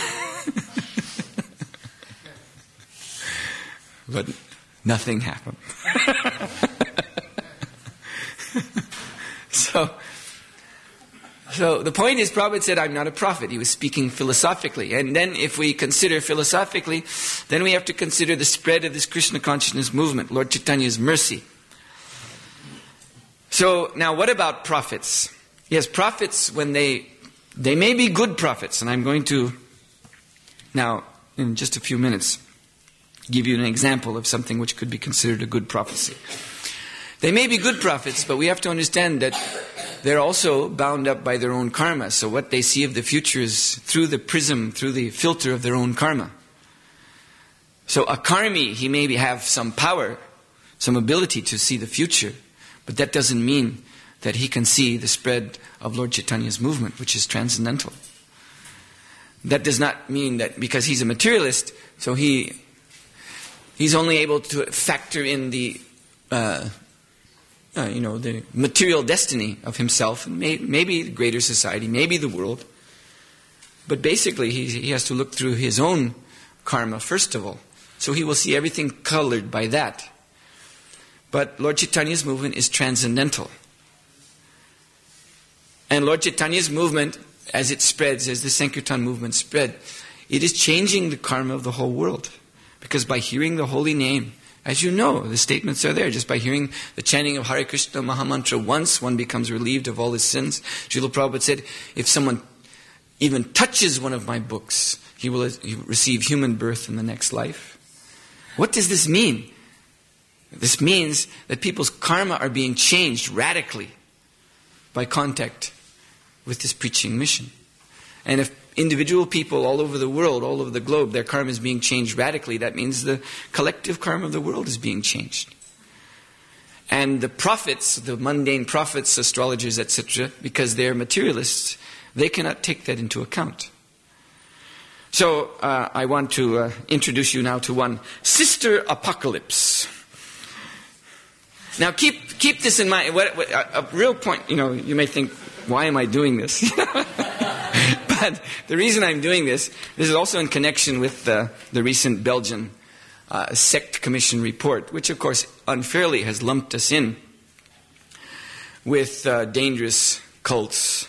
But nothing happened. so, so the point is, Prabhupada said, I'm not a prophet. He was speaking philosophically. And then if we consider philosophically, then we have to consider the spread of this Krishna consciousness movement, Lord Chaitanya's mercy. So now what about prophets? Yes, prophets, when they, they may be good prophets, and I'm going to, now, in just a few minutes, give you an example of something which could be considered a good prophecy. They may be good prophets, but we have to understand that they're also bound up by their own karma. So what they see of the future is through the prism, through the filter of their own karma. So a karmi, he may have some power, some ability to see the future, but that doesn't mean that he can see the spread of Lord Chaitanya's movement, which is transcendental. That does not mean that because he's a materialist, so he... He's only able to factor in the, uh, uh, you know, the material destiny of himself, and may, maybe the greater society, maybe the world. But basically, he, he has to look through his own karma first of all. So he will see everything colored by that. But Lord Chaitanya's movement is transcendental. And Lord Chaitanya's movement, as it spreads, as the Sankirtan movement spread, it is changing the karma of the whole world. Because by hearing the holy name, As you know, the statements are there. Just by hearing the chanting of Hare Krishna Mahamantra once, one becomes relieved of all his sins. Srila Prabhupada said, if someone even touches one of my books, he will receive human birth in the next life. What does this mean? This means that people's karma are being changed radically by contact with this preaching mission. And if individual people all over the world, all over the globe, their karma is being changed radically, that means the collective karma of the world is being changed. And the prophets, the mundane prophets, astrologers, et cetera, because they're materialists, they cannot take that into account. So uh, I want to uh, introduce you now to one Sister Apocalypse. Now keep keep this in mind. What, what, a, a real point, you know, you may think, why am I doing this? But the reason I'm doing this, this is also in connection with the, the recent Belgian uh, Sect Commission report, which of course unfairly has lumped us in with uh, dangerous cults.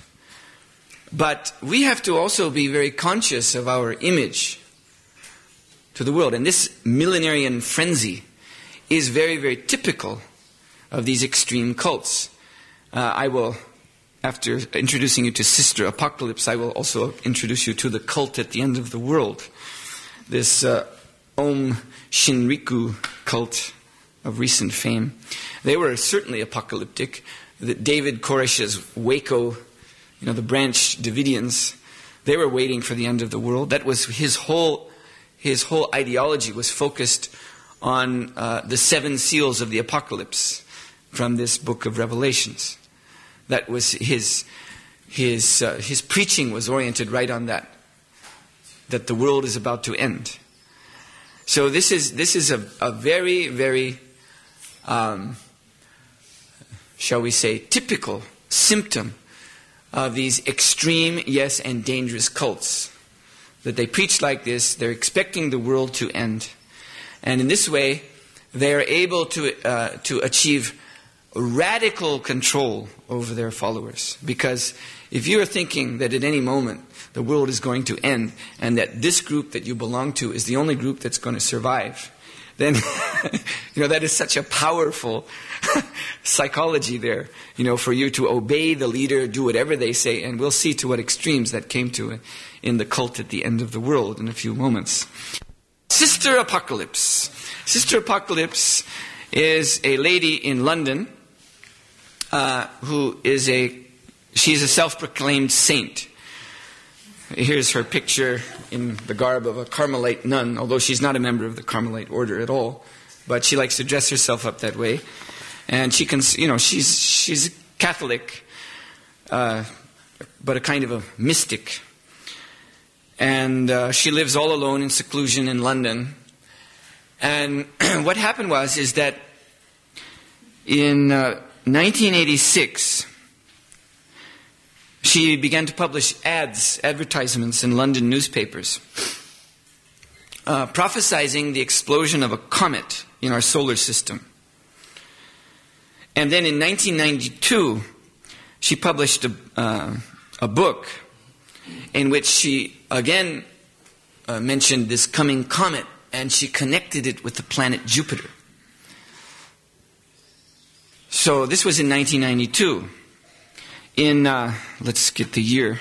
But we have to also be very conscious of our image to the world. And this millenarian frenzy is very, very typical of these extreme cults. Uh, I will, after introducing you to Sister Apocalypse, I will also introduce you to the cult at the end of the world. This uh, Om Shinrikyo cult of recent fame. They were certainly apocalyptic. The David Koresh's Waco, you know, the Branch Davidians, they were waiting for the end of the world. That was his whole, his whole ideology was focused on uh, the seven seals of the apocalypse from this book of Revelations. That was his, his, uh, his preaching was oriented right on that, that the world is about to end. So this is this is a, a very, very, um, shall we say, typical symptom of these extreme, yes, and dangerous cults. That they preach like this, they're expecting the world to end. And in this way, they are able to uh, to achieve radical control over their followers. Because if you are thinking that at any moment the world is going to end, and that this group that you belong to is the only group that's going to survive, then you know that is such a powerful psychology there, you know, for you to obey the leader, do whatever they say, and we'll see to what extremes that came to in the cult at the end of the world in a few moments. Sister Apocalypse. Sister Apocalypse is a lady in London uh, who is a, she's a self-proclaimed saint. Here's her picture in the garb of a Carmelite nun, although she's not a member of the Carmelite order at all, but she likes to dress herself up that way. And she can, you know, she's she's Catholic, uh, but a kind of a mystic. And uh, she lives all alone in seclusion in London. And what happened was is that in uh, nineteen eighty-six, she began to publish ads, advertisements in London newspapers, uh, prophesizing the explosion of a comet in our solar system. And then in nineteen ninety-two, she published a, uh, a book in which she again uh, mentioned this coming comet, and she connected it with the planet Jupiter. So this was in nineteen ninety-two. In, uh, let's get the year,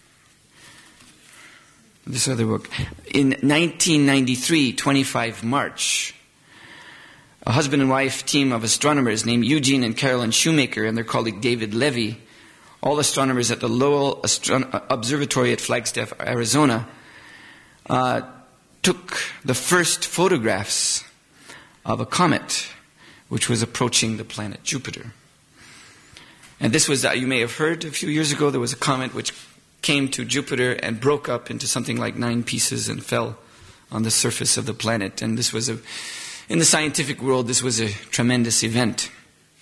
this other book. In nineteen ninety-three, twenty-five March, a husband and wife team of astronomers named Eugene and Carolyn Shoemaker and their colleague David Levy, all astronomers at the Lowell Astro- Observatory at Flagstaff, Arizona, uh, took the first photographs of a comet which was approaching the planet Jupiter. And this was, uh, you may have heard a few years ago, there was a comet which came to Jupiter and broke up into something like nine pieces and fell on the surface of the planet. And this was a, in the scientific world, this was a tremendous event.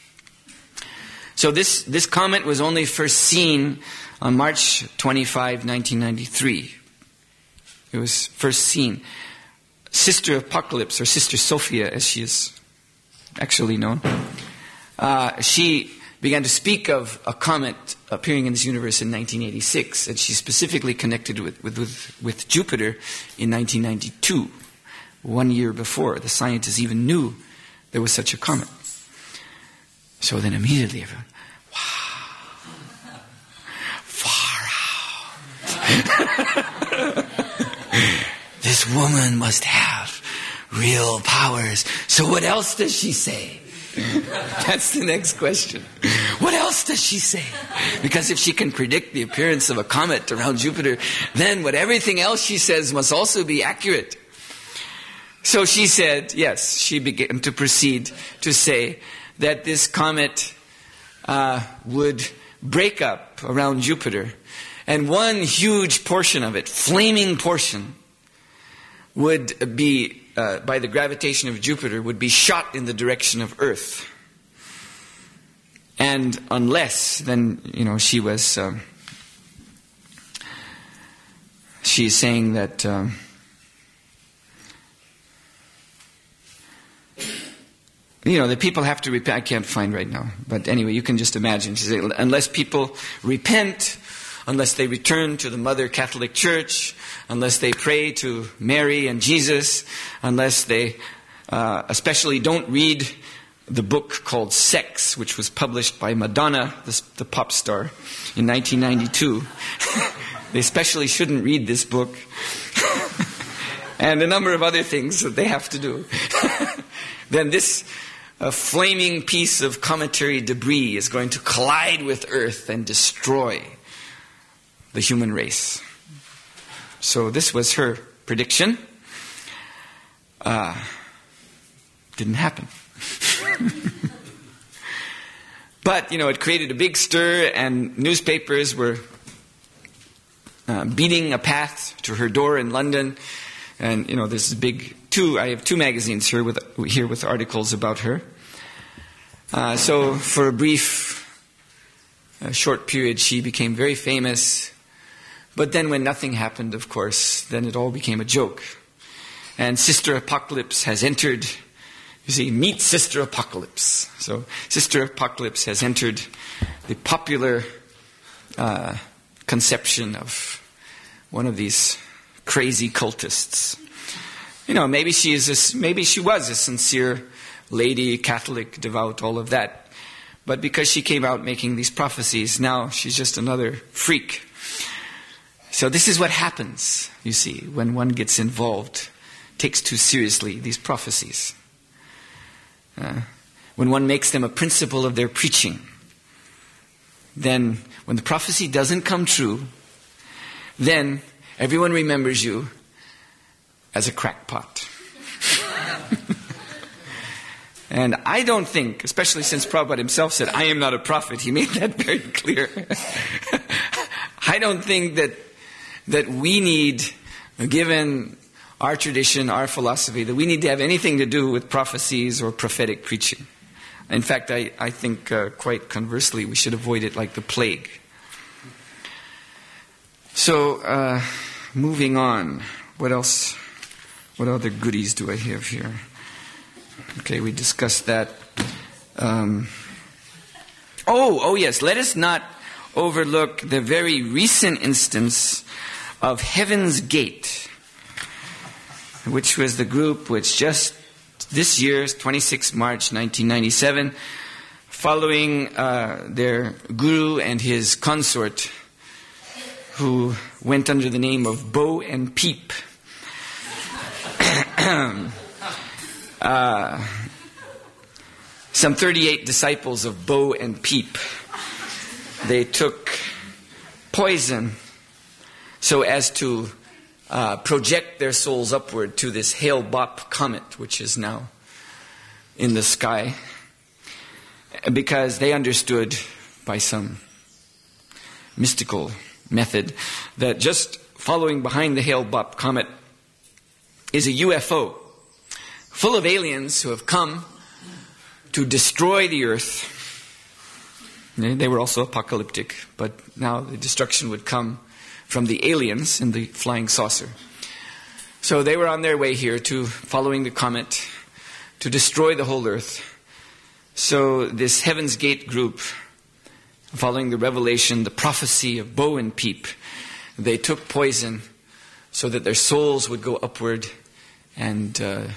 So this, this comet was only first seen on March twenty-fifth, nineteen ninety-three. It was first seen. Sister Apocalypse, or Sister Sophia, as she is actually known, uh, she began to speak of a comet appearing in this universe in nineteen eighty-six, and she specifically connected with, with, with, with Jupiter in nineteen ninety-two, one year before. The scientists even knew there was such a comet. So then immediately everyone, wow, far out. This woman must have real powers. So what else does she say? That's the next question. What else does she say? Because if she can predict the appearance of a comet around Jupiter, then what everything else she says must also be accurate. So she said, yes, she began to proceed to say that this comet uh, would break up around Jupiter, and one huge portion of it, flaming portion, would be, uh, by the gravitation of Jupiter, would be shot in the direction of Earth. And unless, then, you know, she was, um, she's saying that, um, you know, the people have to repent. I can't find right now. But anyway, you can just imagine. She said, unless people repent, unless they return to the Mother Catholic Church, unless they pray to Mary and Jesus, unless they uh, especially don't read the book called Sex, which was published by Madonna, the, the pop star, in nineteen ninety-two. They especially shouldn't read this book. And a number of other things that they have to do. Then this uh, flaming piece of cometary debris is going to collide with Earth and destroy the human race. So this was her prediction. Uh, didn't happen. But, you know, it created a big stir, and newspapers were uh, beating a path to her door in London. And, you know, there's a big two, I have two magazines here with, here with articles about her. Uh, so for a brief, a short period, she became very famous. But then when nothing happened, of course, then it all became a joke. And Sister Apocalypse has entered. You see, meet Sister Apocalypse. So Sister Apocalypse has entered the popular uh, conception of one of these crazy cultists. You know, maybe she is a, maybe she was a sincere lady, Catholic, devout, all of that. But because she came out making these prophecies, now she's just another freak. So this is what happens, you see, when one gets involved, takes too seriously these prophecies. Uh, when one makes them a principle of their preaching, then when the prophecy doesn't come true, then everyone remembers you as a crackpot. And I don't think, especially since Prabhupada himself said, I am not a prophet, he made that very clear. I don't think that that we need, given our tradition, our philosophy, that we need to have anything to do with prophecies or prophetic preaching. In fact, I, I think uh, quite conversely, we should avoid it like the plague. So, uh, moving on. What else? What other goodies do I have here? Okay, we discussed that. Um, oh, oh yes, let us not overlook the very recent instance of Heaven's Gate, which was the group which just this year, twenty-sixth of March nineteen ninety-seven, following uh, their guru and his consort, who went under the name of Bo and Peep. uh, some thirty-eight disciples of Bo and Peep, they took poison so as to uh, project their souls upward to this Hale-Bopp comet, which is now in the sky, because they understood by some mystical method that just following behind the Hale-Bopp comet is a U F O full of aliens who have come to destroy the earth. They were also apocalyptic, but now the destruction would come from the aliens in the flying saucer. So they were on their way here to following the comet to destroy the whole earth. So this Heaven's Gate group, following the revelation, the prophecy of Bo and Peep, they took poison so that their souls would go upward and uh,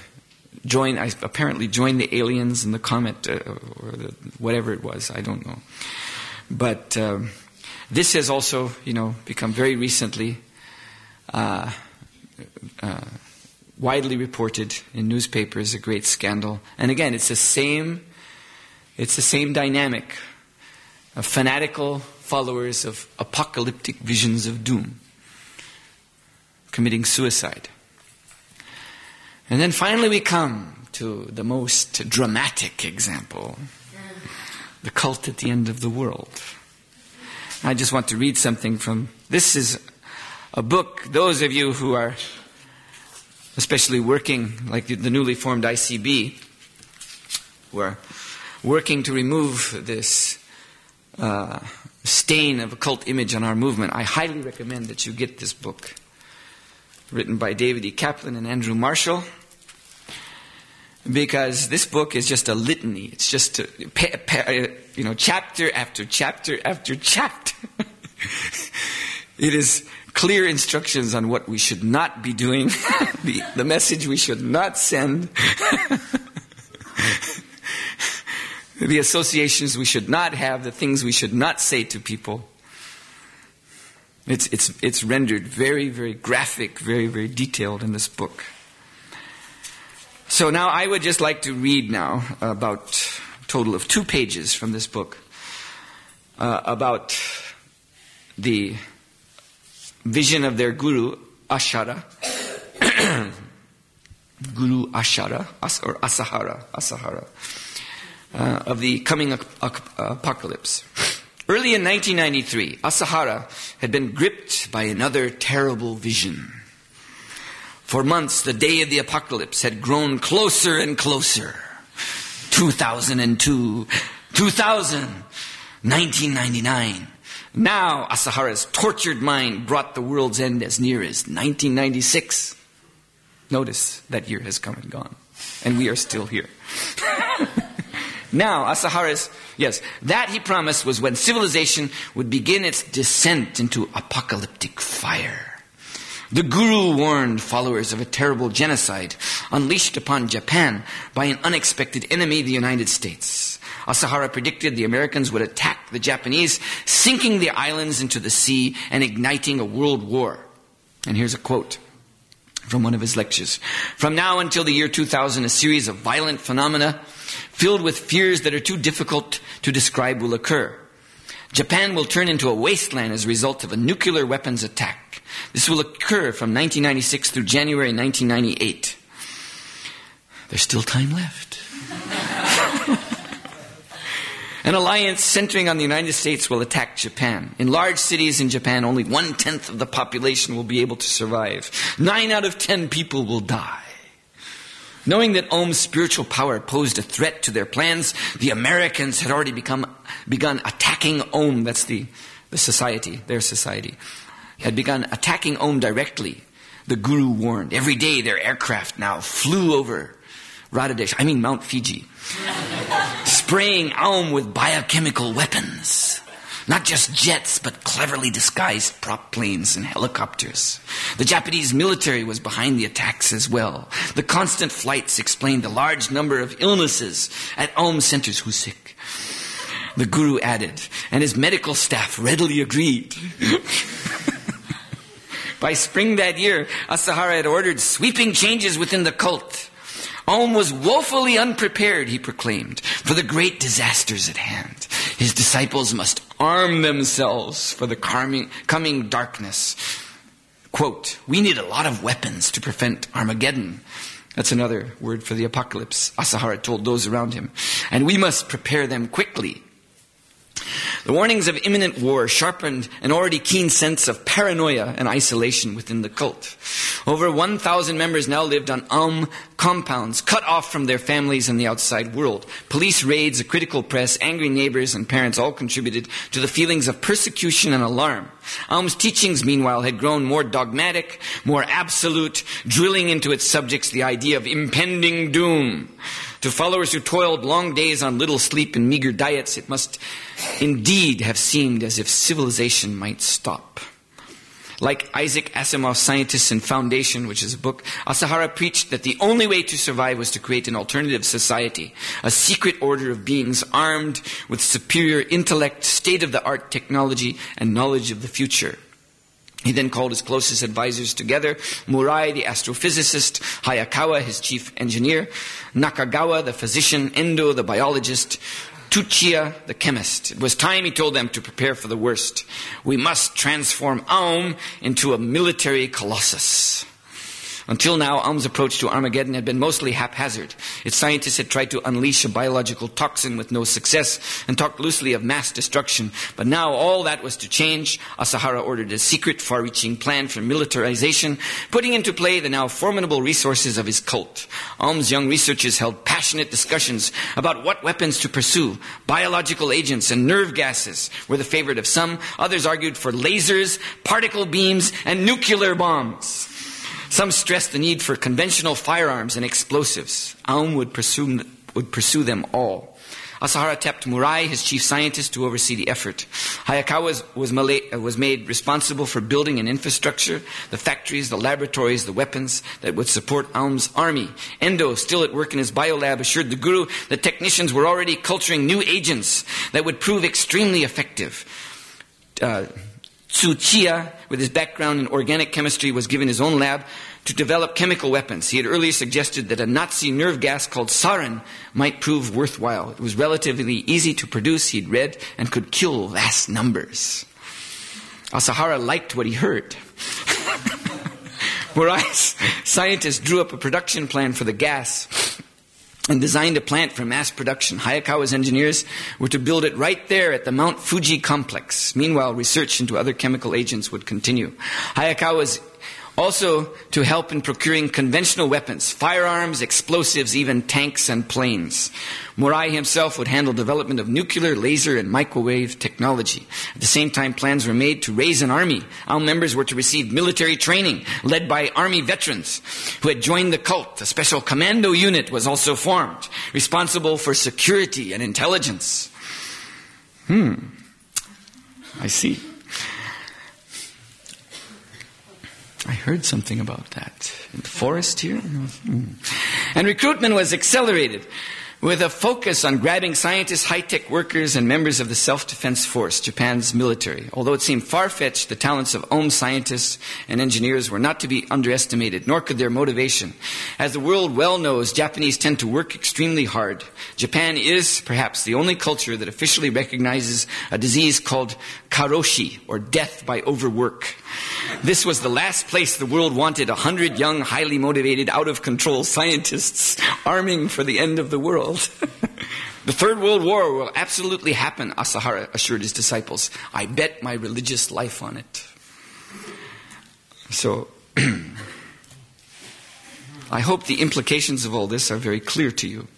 join, I apparently joined the aliens in the comet, uh, or the, whatever it was, I don't know. But um, this has also, you know, become very recently uh, uh, widely reported in newspapers, a great scandal. And again, it's the same, it's the same dynamic of fanatical followers of apocalyptic visions of doom, committing suicide. And then finally we come to the most dramatic example, the cult at the end of the world. I just want to read something from, this is a book, those of you who are especially working, like the newly formed I C B, who are working to remove this uh, stain of a cult image on our movement, I highly recommend that you get this book, written by David E. Kaplan and Andrew Marshall, because this book is just a litany. It's just a, you know, chapter after chapter after chapter. It is clear instructions on what we should not be doing, the, the message we should not send, the associations we should not have, the things we should not say to people. It's it's it's rendered very, very graphic, very, very detailed in this book. So now I would just like to read now about a total of two pages from this book uh, about the vision of their guru, Ashara, Guru Ashara, As- or Asahara, Asahara, uh, of the coming ap- ap- apocalypse. Early in nineteen ninety-three, Asahara had been gripped by another terrible vision. For months, the day of the apocalypse had grown closer and closer. two thousand two, two thousand, nineteen ninety-nine. Now, Asahara's tortured mind brought the world's end as near as nineteen ninety-six. Notice that year has come and gone, and we are still here. Now, Asahara's, yes, that he promised was when civilization would begin its descent into apocalyptic fire. The guru warned followers of a terrible genocide unleashed upon Japan by an unexpected enemy, the United States. Asahara predicted the Americans would attack the Japanese, sinking the islands into the sea and igniting a world war. And here's a quote from one of his lectures. From now until the year two thousand, a series of violent phenomena filled with fears that are too difficult to describe will occur. Japan will turn into a wasteland as a result of a nuclear weapons attack. This will occur from nineteen ninety-six through January nineteen ninety-eight. There's still time left. An alliance centering on the United States will attack Japan. In large cities in Japan, only one-tenth of the population will be able to survive. Nine out of ten people will die. Knowing that Om's spiritual power posed a threat to their plans, the Americans had already become begun attacking Om. That's the, the society, their society. Had begun attacking Om directly. The guru warned. Every day their aircraft now flew over Radhadesh, I mean Mount Fiji, spraying Aum with biochemical weapons. Not just jets, but cleverly disguised prop planes and helicopters. The Japanese military was behind the attacks as well. The constant flights explained the large number of illnesses at Aum centers. Who's sick? The guru added, and his medical staff readily agreed. By spring that year, Asahara had ordered sweeping changes within the cult. Aum was woefully unprepared, he proclaimed, for the great disasters at hand. His disciples must arm themselves for the coming, coming darkness. Quote, we need a lot of weapons to prevent Armageddon. That's another word for the apocalypse, Asahara told those around him. And we must prepare them quickly. The warnings of imminent war sharpened an already keen sense of paranoia and isolation within the cult. Over one thousand members now lived on Aum compounds, cut off from their families and the outside world. Police raids, a critical press, angry neighbors and parents all contributed to the feelings of persecution and alarm. Aum's teachings, meanwhile, had grown more dogmatic, more absolute, drilling into its subjects the idea of impending doom. To followers who toiled long days on little sleep and meager diets, it must indeed have seemed as if civilization might stop. Like Isaac Asimov's Scientists and Foundation, which is a book, Asahara preached that the only way to survive was to create an alternative society, a secret order of beings armed with superior intellect, state-of-the-art technology, and knowledge of the future. He then called his closest advisors together: Murai, the astrophysicist; Hayakawa, his chief engineer; Nakagawa, the physician; Endo, the biologist; Tsuchiya, the chemist. It was time, he told them, to prepare for the worst. We must transform Aum into a military colossus. Until now, Aum's approach to Armageddon had been mostly haphazard. Its scientists had tried to unleash a biological toxin with no success and talked loosely of mass destruction. But now all that was to change. Asahara ordered a secret, far-reaching plan for militarization, putting into play the now formidable resources of his cult. Aum's young researchers held passionate discussions about what weapons to pursue. Biological agents and nerve gases were the favorite of some. Others argued for lasers, particle beams, and nuclear bombs. Some stressed the need for conventional firearms and explosives. Aum would pursue, would pursue them all. Asahara tapped Murai, his chief scientist, to oversee the effort. Hayakawa was, was, Malay, was made responsible for building an infrastructure, the factories, the laboratories, the weapons that would support Aum's army. Endo, still at work in his biolab, assured the guru that technicians were already culturing new agents that would prove extremely effective. Uh, Tsuchiya, with his background in organic chemistry, was given his own lab to develop chemical weapons. He had earlier suggested that a Nazi nerve gas called sarin might prove worthwhile. It was relatively easy to produce, he'd read, and could kill vast numbers. Asahara liked what he heard. Murai's scientists drew up a production plan for the gas and designed a plant for mass production. Hayakawa's engineers were to build it right there at the Mount Fuji complex. Meanwhile, research into other chemical agents would continue. Hayakawa was also to help in procuring conventional weapons, firearms, explosives, even tanks and planes. Murai himself would handle development of nuclear, laser, and microwave technology. At the same time, plans were made to raise an army. Aum members were to receive military training, led by army veterans who had joined the cult. A special commando unit was also formed, responsible for security and intelligence. Hmm. I see. I heard something about that. In the forest here? Mm. And recruitment was accelerated with a focus on grabbing scientists, high-tech workers, and members of the Self-Defense Force, Japan's military. Although it seemed far-fetched, the talents of Aum scientists and engineers were not to be underestimated, nor could their motivation. As the world well knows, Japanese tend to work extremely hard. Japan is, perhaps, the only culture that officially recognizes a disease called karoshi, or death by overwork. This was the last place the world wanted a hundred young, highly motivated, out-of-control scientists arming for the end of the world. The Third World War will absolutely happen, Asahara assured his disciples. I bet my religious life on it. So, I hope the implications of all this are very clear to you.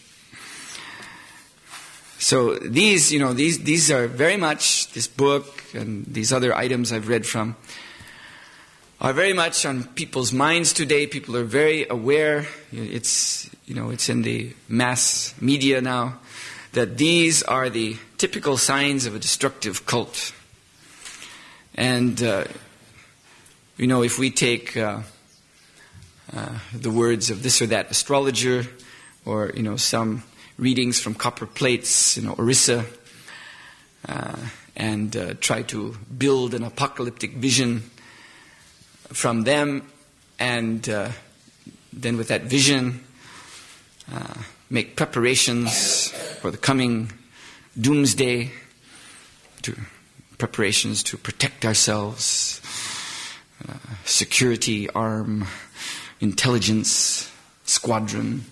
So these, you know, these these are very much, this book and these other items I've read from, are very much on people's minds today. People are very aware. It's, you know, it's in the mass media now that these are the typical signs of a destructive cult. And, uh, you know, if we take uh, uh, the words of this or that astrologer, or, you know, some readings from copper plates, you know, Orissa, uh, and uh, try to build an apocalyptic vision from them, and uh, then with that vision uh, make preparations for the coming doomsday, to preparations to protect ourselves, uh, security arm, intelligence squadron,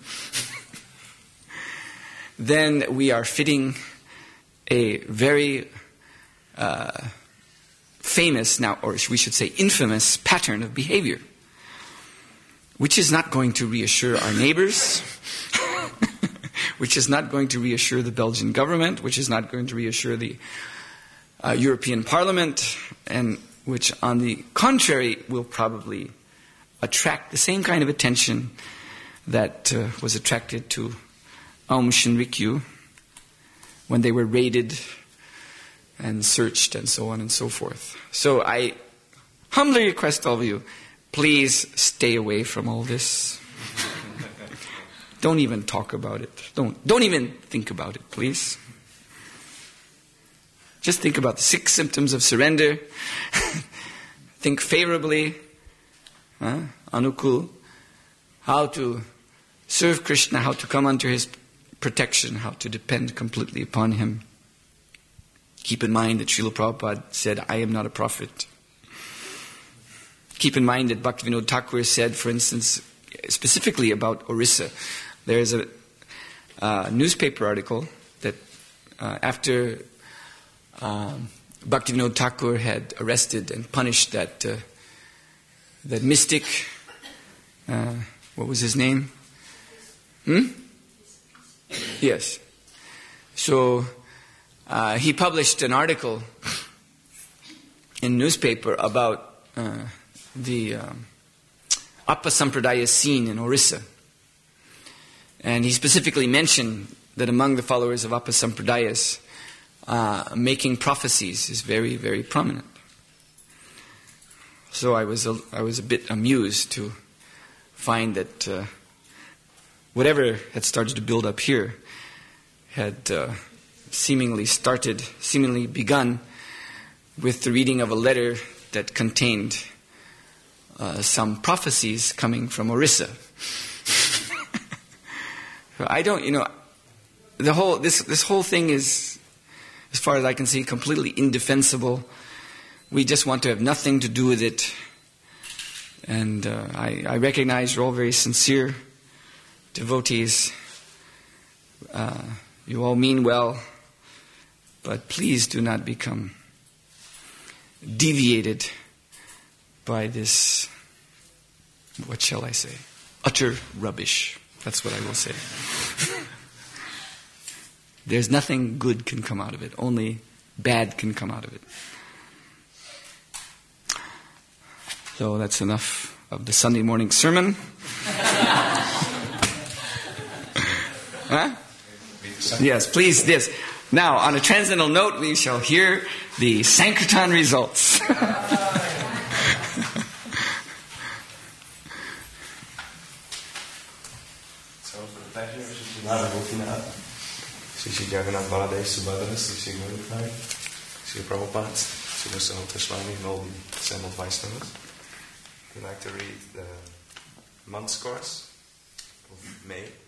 then we are fitting a very uh, famous now, or we should say infamous, pattern of behavior, which is not going to reassure our neighbors, which is not going to reassure the Belgian government, which is not going to reassure the uh, European Parliament, and which, on the contrary, will probably attract the same kind of attention that uh, was attracted to Aum Shinrikyo when they were raided and searched and so on and so forth. So I humbly request all of you, please stay away from all this. Don't even talk about it. Don't, don't even think about it, please. Just think about the six symptoms of surrender. Think favorably, huh? Anukul, how to serve Krishna, how to come under his protection, how to depend completely upon him. Keep in mind that Srila Prabhupada said, I am not a prophet. Keep in mind that Bhaktivinoda Thakur said, for instance, specifically about Orissa, there is a uh, newspaper article that uh, after um, Bhaktivinoda Thakur had arrested and punished that uh, that mystic, uh, what was his name? Hmm? Yes. So uh, he published an article in newspaper about uh, the um, Appa Sampradaya scene in Orissa. And he specifically mentioned that among the followers of Appa Sampradayas, uh, making prophecies is very, very prominent. So I was a, I was a bit amused to find that uh, whatever had started to build up here had uh, seemingly started, seemingly begun with the reading of a letter that contained uh, some prophecies coming from Orissa. I don't, you know, the whole this this whole thing is, as far as I can see, completely indefensible. We just want to have nothing to do with it. And uh, I, I recognize you're all very sincere devotees. Uh, you all mean well, but please do not become deviated by this, what shall I say, utter rubbish. That's what I will say. There's nothing good can come out of it. Only bad can come out of it. So that's enough of the Sunday morning sermon. Huh? Yes, please, this. Now, on a transcendental note, we shall hear the Sankirtan results. Sri Jagannath Baladev Subhadra, Sri Gaurapad, Sri Prabhupada, Sri Sahota Swami, and all the assembled Vaishnavas. We'd like to read the month's course of May.